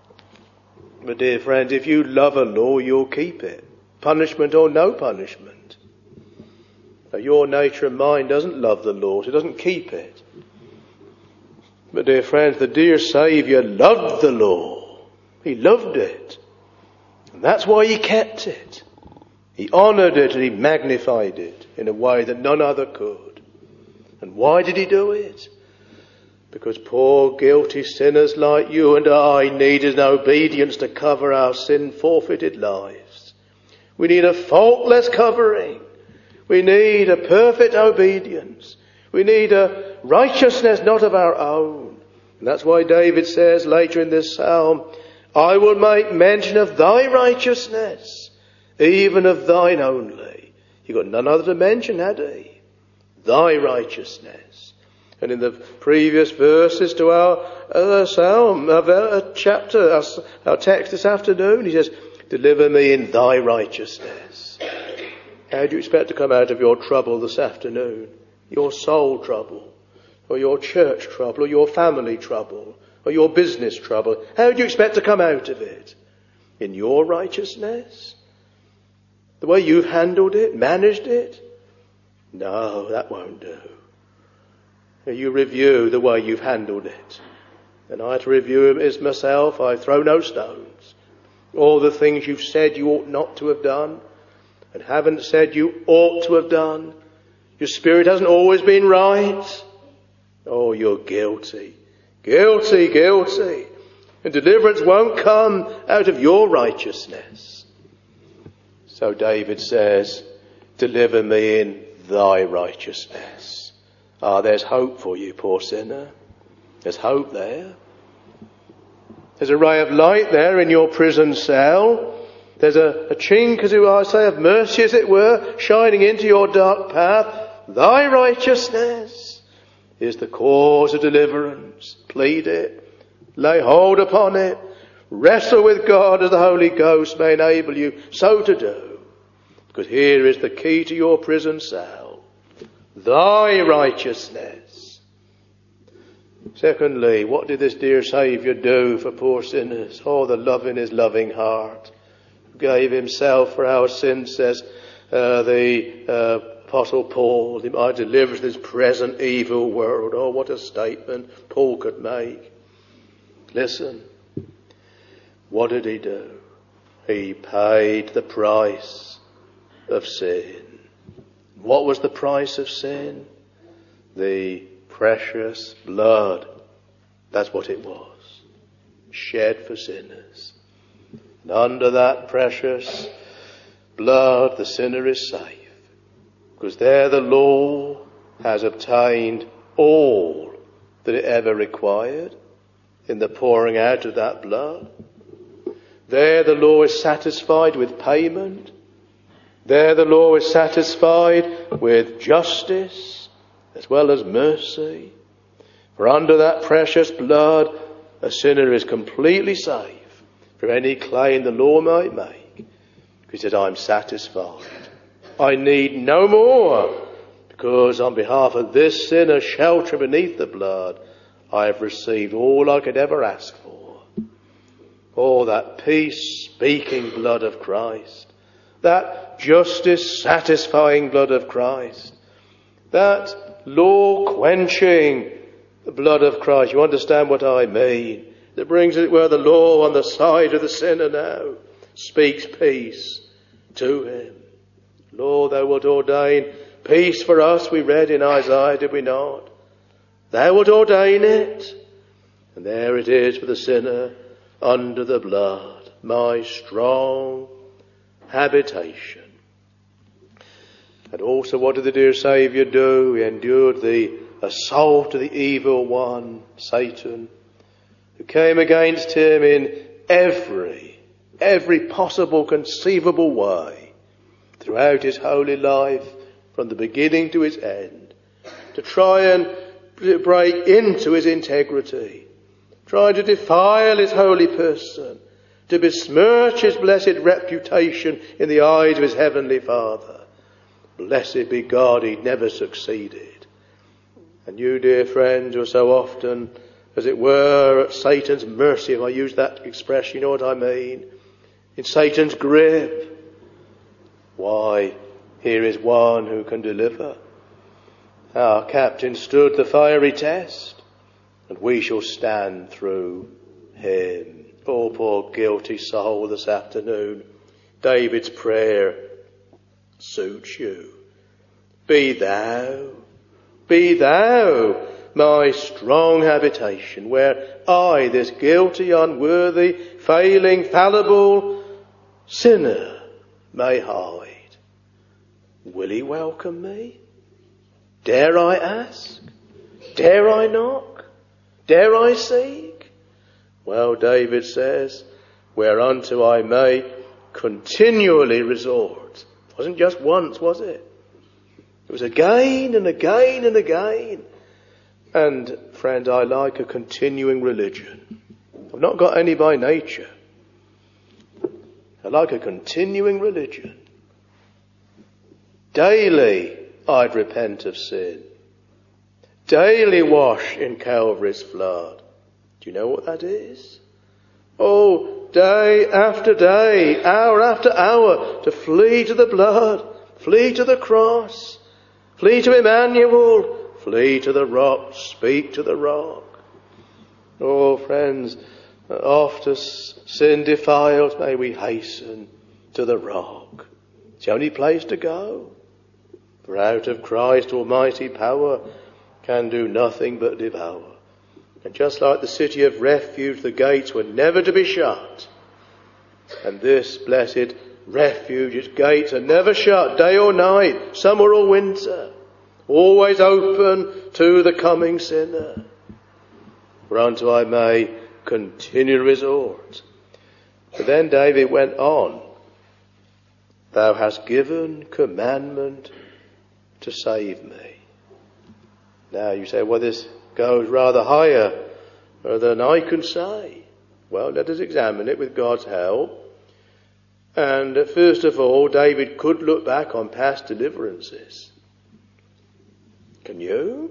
But dear friends, if you love a law, you'll keep it. Punishment or no punishment. Now, your nature and mine doesn't love the law, it doesn't keep it. But dear friends, the dear Saviour loved the law. He loved it. And that's why he kept it. He honoured it and he magnified it in a way that none other could. And why did he do it? Because poor guilty sinners like you and I needed an obedience to cover our sin-forfeited lives. We need a faultless covering. We need a perfect obedience. We need a righteousness not of our own. And that's why David says later in this psalm, I will make mention of thy righteousness, even of thine only. He got none other to mention, had he? Thy righteousness. And in the previous verses to our uh, psalm, our uh, chapter, our, our text this afternoon, he says, deliver me in thy righteousness. How do you expect to come out of your trouble this afternoon? Your soul trouble, or your church trouble, or your family trouble, or your business trouble. How do you expect to come out of it? In your righteousness? The way you've handled it, managed it? No, that won't do. You review the way you've handled it. And I to review it as myself. I throw no stones. All the things you've said you ought not to have done, and haven't said you ought to have done. Your spirit hasn't always been right. Oh, you're guilty. Guilty, guilty. And deliverance won't come out of your righteousness. So David says, deliver me in thy righteousness. Ah, there's hope for you, poor sinner. There's hope there. There's a ray of light there in your prison cell. There's a, a chink, as I say, of mercy, as it were, shining into your dark path. Thy righteousness. is the cause of deliverance. Plead it. Lay hold upon it. Wrestle with God as the Holy Ghost may enable you so to do. Because here is the key to your prison cell. Thy righteousness. Secondly, what did this dear Saviour do for poor sinners? Oh, the love in his loving heart. Gave himself for our sins, says uh, the uh, Apostle Paul. He might deliver this present evil world. Oh, what a statement Paul could make. Listen. What did he do? He paid the price of sin. What was the price of sin? The precious blood. That's what it was. Shed for sinners. And under that precious blood, the sinner is safe. Because there the law has obtained all that it ever required in the pouring out of that blood. There the law is satisfied with payment. There the law is satisfied with justice as well as mercy. For under that precious blood, a sinner is completely safe from any claim the law might make. He said, I'm satisfied. I need no more, because on behalf of this sinner shelter beneath the blood, I have received all I could ever ask for. Oh, that peace-speaking blood of Christ, that justice-satisfying blood of Christ, that law-quenching blood of Christ. You understand what I mean? That brings it where the law on the side of the sinner now speaks peace to him. Lord, thou wilt ordain peace for us, we read in Isaiah, did we not? Thou wilt ordain it. And there it is for the sinner under the blood, my strong habitation. And also what did the dear Saviour do? He endured the assault of the evil one, Satan, who came against him in every, every possible conceivable way throughout his holy life, from the beginning to its end, to try and break into his integrity, try to defile his holy person, to besmirch his blessed reputation in the eyes of his heavenly Father. Blessed be God, he never succeeded. And you, dear friends, who are so often, as it were, at Satan's mercy, if I use that expression, you know what I mean? In Satan's grip. Why, here is one who can deliver. Our captain stood the fiery test, and we shall stand through him. Oh, poor guilty soul this afternoon. David's prayer suits you. Be thou, be thou my strong habitation, where I, this guilty, unworthy, failing, fallible sinner, may hide. Will he welcome me? Dare I ask? Dare I knock? Dare I seek? Well, David says, whereunto I may continually resort. It wasn't just once, was it? It was again and again and again. And, friend, I like a continuing religion. I've not got any by nature. I like a continuing religion. Daily I'd repent of sin. Daily wash in Calvary's flood. Do you know what that is? Oh, day after day, hour after hour, to flee to the blood, flee to the cross, flee to Emmanuel, flee to the rock, speak to the rock. Oh, friends, after sin defiles, may we hasten to the rock. It's the only place to go. For out of Christ's almighty power can do nothing but devour. And just like the city of refuge, the gates were never to be shut. And this blessed refuge, its gates are never shut, day or night, summer or winter, always open to the coming sinner. Whereunto I may continue resort. But then David went on. Thou hast given commandment to save me. Now you say, well, this goes rather higher than I can say. Well, let us examine it with God's help. And first of all, David could look back on past deliverances. Can you?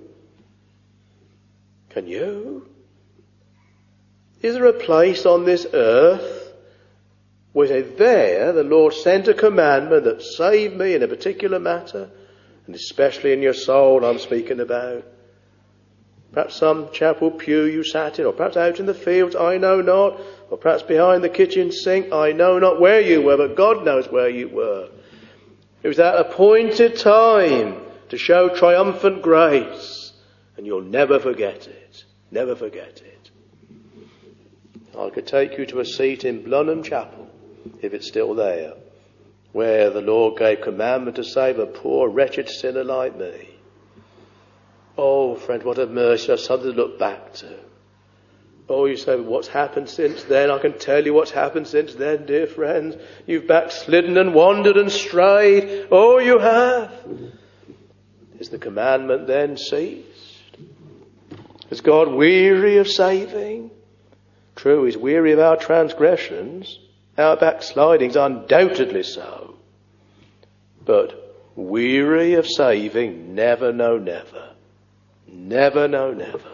Can you? Is there a place on this earth where there the Lord sent a commandment that saved me in a particular matter, and especially in your soul I'm speaking about? Perhaps some chapel pew you sat in, or perhaps out in the fields, I know not, or perhaps behind the kitchen sink, I know not where you were, but God knows where you were. It was that appointed time to show triumphant grace, and you'll never forget it. Never forget it. I could take you to a seat in Blenheim Chapel, if it's still there, where the Lord gave commandment to save a poor, wretched sinner like me. Oh, friend, what a mercy. That's something to look back to. Oh, you say, what's happened since then? I can tell you what's happened since then, dear friends. You've backslidden and wandered and strayed. Oh, you have. Is the commandment then ceased? Is God weary of saving? True, he's weary of our transgressions. Our backslidings, undoubtedly so. But weary of saving, never, no, never. Never, no, never.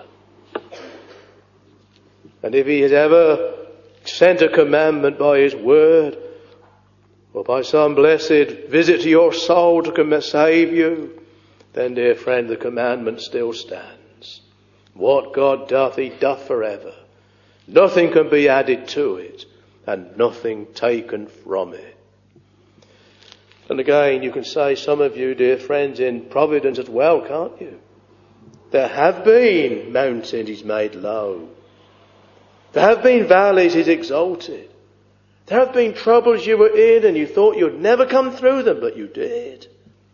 And if he has ever sent a commandment by his word, or by some blessed visit to your soul to save you, then, dear friend, the commandment still stands. What God doth, he doth forever. Nothing can be added to it, and nothing taken from it. And again, you can say, some of you, dear friends, in Providence as well, can't you? There have been mountains he's made low. There have been valleys he's exalted. There have been troubles you were in and you thought you'd never come through them, but you did.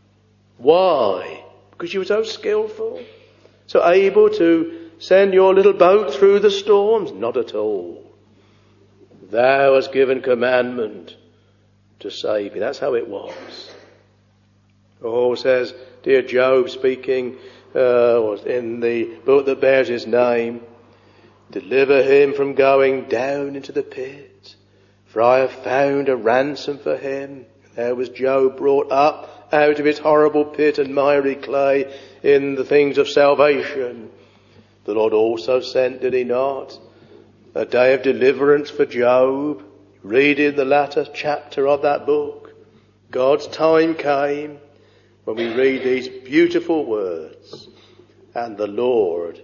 Why? Because you were so skillful, so able to send your little boat through the storms? Not at all. Thou hast given commandment to save you. That's how it was. Oh, says dear Job, speaking uh, in the book that bears his name, deliver him from going down into the pit, for I have found a ransom for him. There was Job brought up out of his horrible pit and miry clay in the things of salvation. The Lord also sent, did he not, a day of deliverance for Job? Read in the latter chapter of that book. God's time came when we read these beautiful words. And the Lord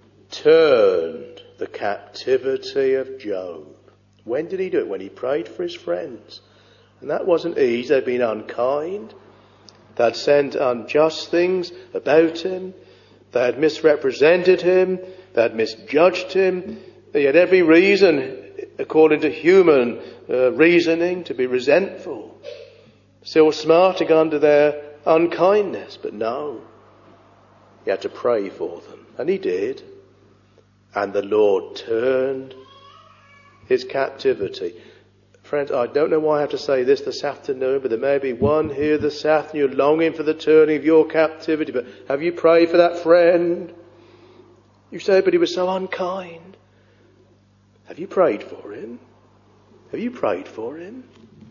turned the captivity of Job. When did he do it? When he prayed for his friends. And that wasn't easy. They'd been unkind. They'd sent unjust things about him. They had misrepresented him. They had misjudged him. He had every reason, according to human uh, reasoning, to be resentful. Still smarting under their unkindness. But no. He had to pray for them. And he did. And the Lord turned his captivity. Friends, I don't know why I have to say this this afternoon, but there may be one here this afternoon longing for the turning of your captivity. But have you prayed for that friend? You say, but he was so unkind. Have you prayed for him? Have you prayed for him?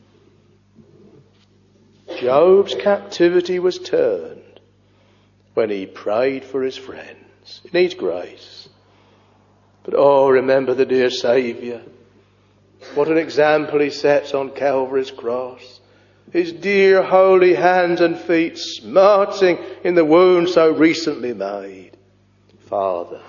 Job's captivity was turned when he prayed for his friends. He needs grace. But oh, remember the dear Saviour. What an example he sets on Calvary's cross. His dear holy hands and feet smarting in the wound so recently made. Father,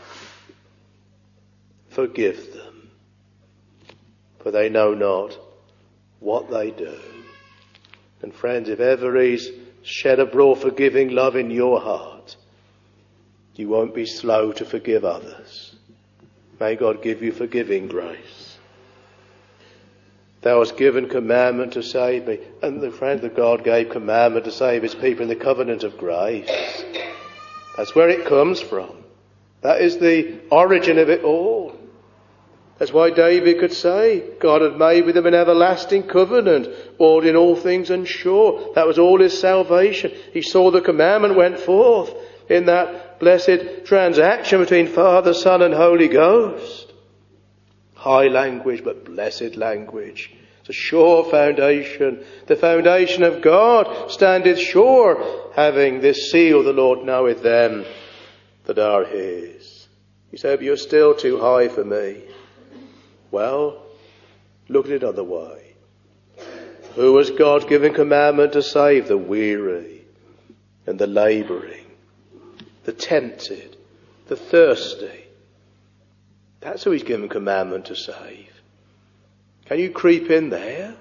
forgive them, for they know not what they do. And friends, if ever he's shed abroad forgiving love in your heart, you won't be slow to forgive others. May God give you forgiving grace. Thou hast given commandment to save me. And the friend that God gave commandment to save his people in the covenant of grace. That's where it comes from. That is the origin of it all. That's why David could say, God had made with him an everlasting covenant, ordered in all things and sure. That was all his salvation. He saw the commandment went forth. in that blessed transaction between Father, Son and Holy Ghost. High language, but blessed language. It's a sure foundation. The foundation of God standeth sure, having this seal, the Lord knoweth them that are his. You say, but you're still too high for me. Well, look at it another way. Who has God given commandment to save? The weary and the labouring, the tempted, the thirsty. That's who he's given commandment to save. Can you creep in there?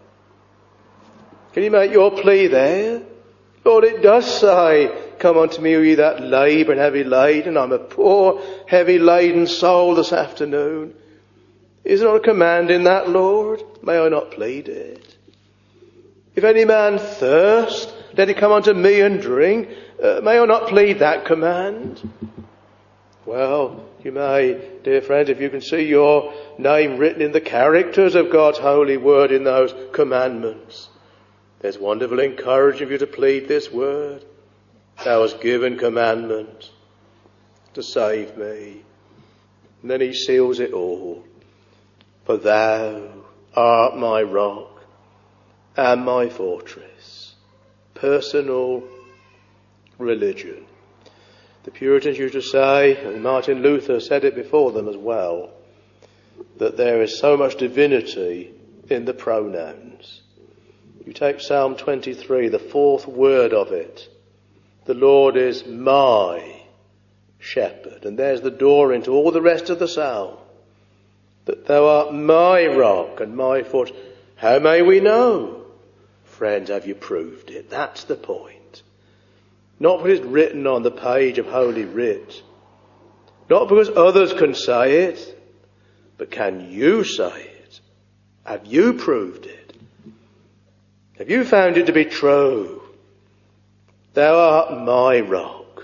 Can you make your plea there? Lord, it does say, come unto me, ye that labour and heavy laden. I'm a poor, heavy laden soul this afternoon. Is there not a command in that, Lord? May I not plead it? If any man thirst, let him come unto me and drink. Uh, may I not plead that command? Well, you may, dear friend, if you can see your name written in the characters of God's holy word in those commandments. There's wonderful encouragement for you to plead this word. Thou hast given commandment to save me. And then he seals it all. For thou art my rock and my fortress. Personal religion. The Puritans used to say, and Martin Luther said it before them as well, that there is so much divinity in the pronouns. You take Psalm twenty-three, the fourth word of it. The Lord is my shepherd. And there's the door into all the rest of the psalm. That thou art my rock and my fortress. How may we know? Friends, have you proved it? That's the point. Not what is written on the page of Holy Writ. Not because others can say it, but can you say it? Have you proved it? Have you found it to be true? Thou art my rock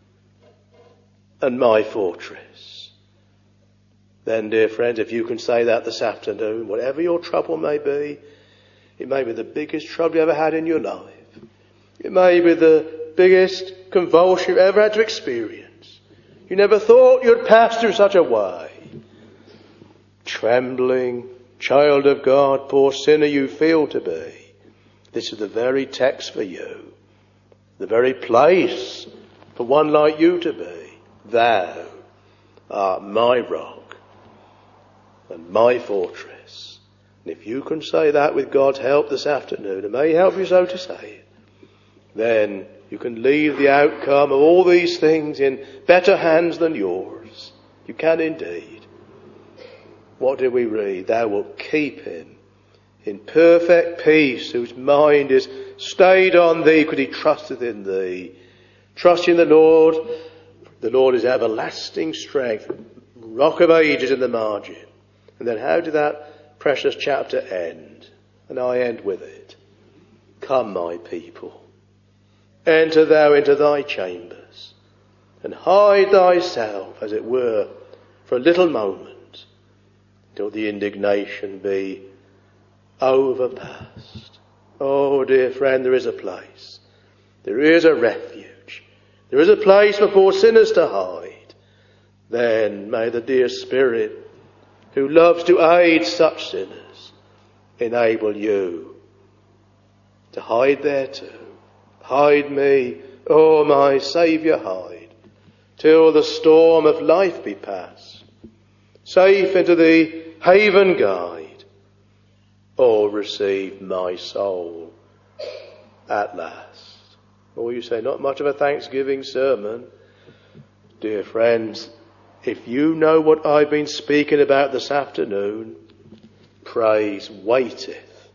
and my fortress. Then, dear friends, if you can say that this afternoon, whatever your trouble may be, it may be the biggest trouble you ever had in your life. It may be the biggest convulsion you've ever had to experience. You never thought you'd pass through such a way. Trembling, child of God, poor sinner you feel to be. This is the very text for you. The very place for one like you to be. Thou art my rock and my fortress. And if you can say that with God's help this afternoon, and may he help you so to say it, then you can leave the outcome of all these things in better hands than yours. You can indeed. What did we read? Thou wilt keep him in perfect peace, whose mind is stayed on thee, because he trusteth in thee. Trust in the Lord. The Lord is everlasting strength, rock of ages in the margin. And then how did that precious chapter end? And I end with it. Come, my people, enter thou into thy chambers, and hide thyself, as it were, for a little moment, till the indignation be overpast. Oh, dear friend, there is a place. There is a refuge. There is a place for poor sinners to hide. Then may the dear Spirit, who loves to aid such sinners, enable you to hide there too. Hide me, oh my Saviour, hide, till the storm of life be past. Safe into the haven guide. Oh, receive my soul at last. Oh, you say, not much of a Thanksgiving sermon. Dear friends, if you know what I've been speaking about this afternoon, praise waiteth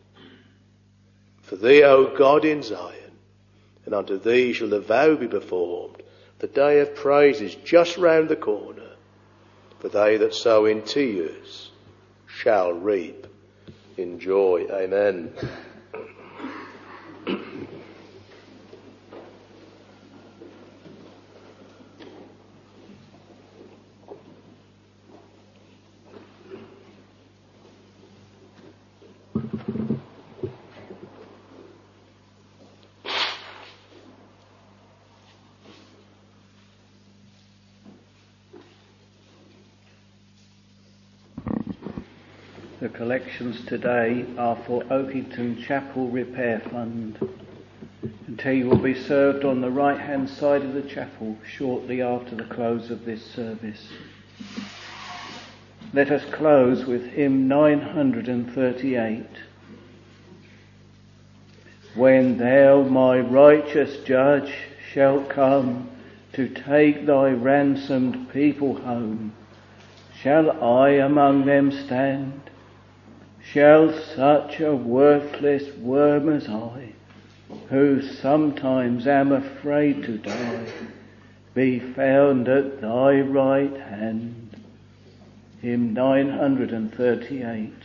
for thee, O God, in Zion, and unto thee shall the vow be performed. The day of praise is just round the corner, for they that sow in tears shall reap in joy. Amen. The collections today are for Oakington Chapel Repair Fund, and tea will be served on the right-hand side of the chapel shortly after the close of this service. Let us close with hymn nine hundred thirty-eight. When thou, my righteous judge, shalt come to take thy ransomed people home, shall I among them stand? Shall such a worthless worm as I, who sometimes am afraid to die, be found at thy right hand? Hymn nine hundred thirty-eight.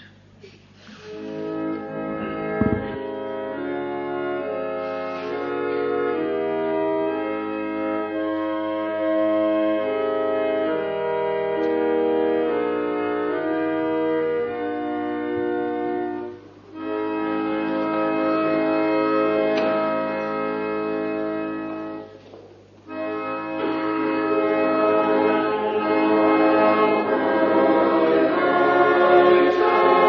Amen.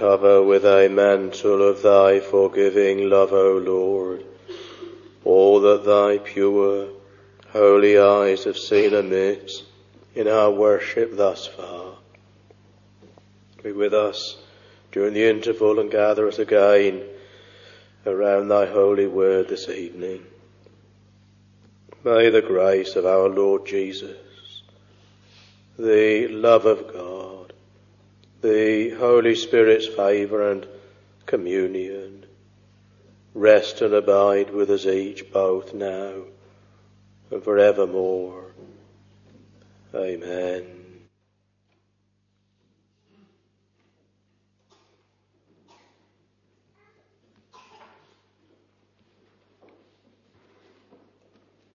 cover with a mantle of thy forgiving love, O Lord, all that thy pure, holy eyes have seen amiss in our worship thus far. Be with us during the interval and gather us again around thy holy word this evening. May the grace of our Lord Jesus, the love of God, the Holy Spirit's favour and communion rest and abide with us each, both now and forevermore. Amen.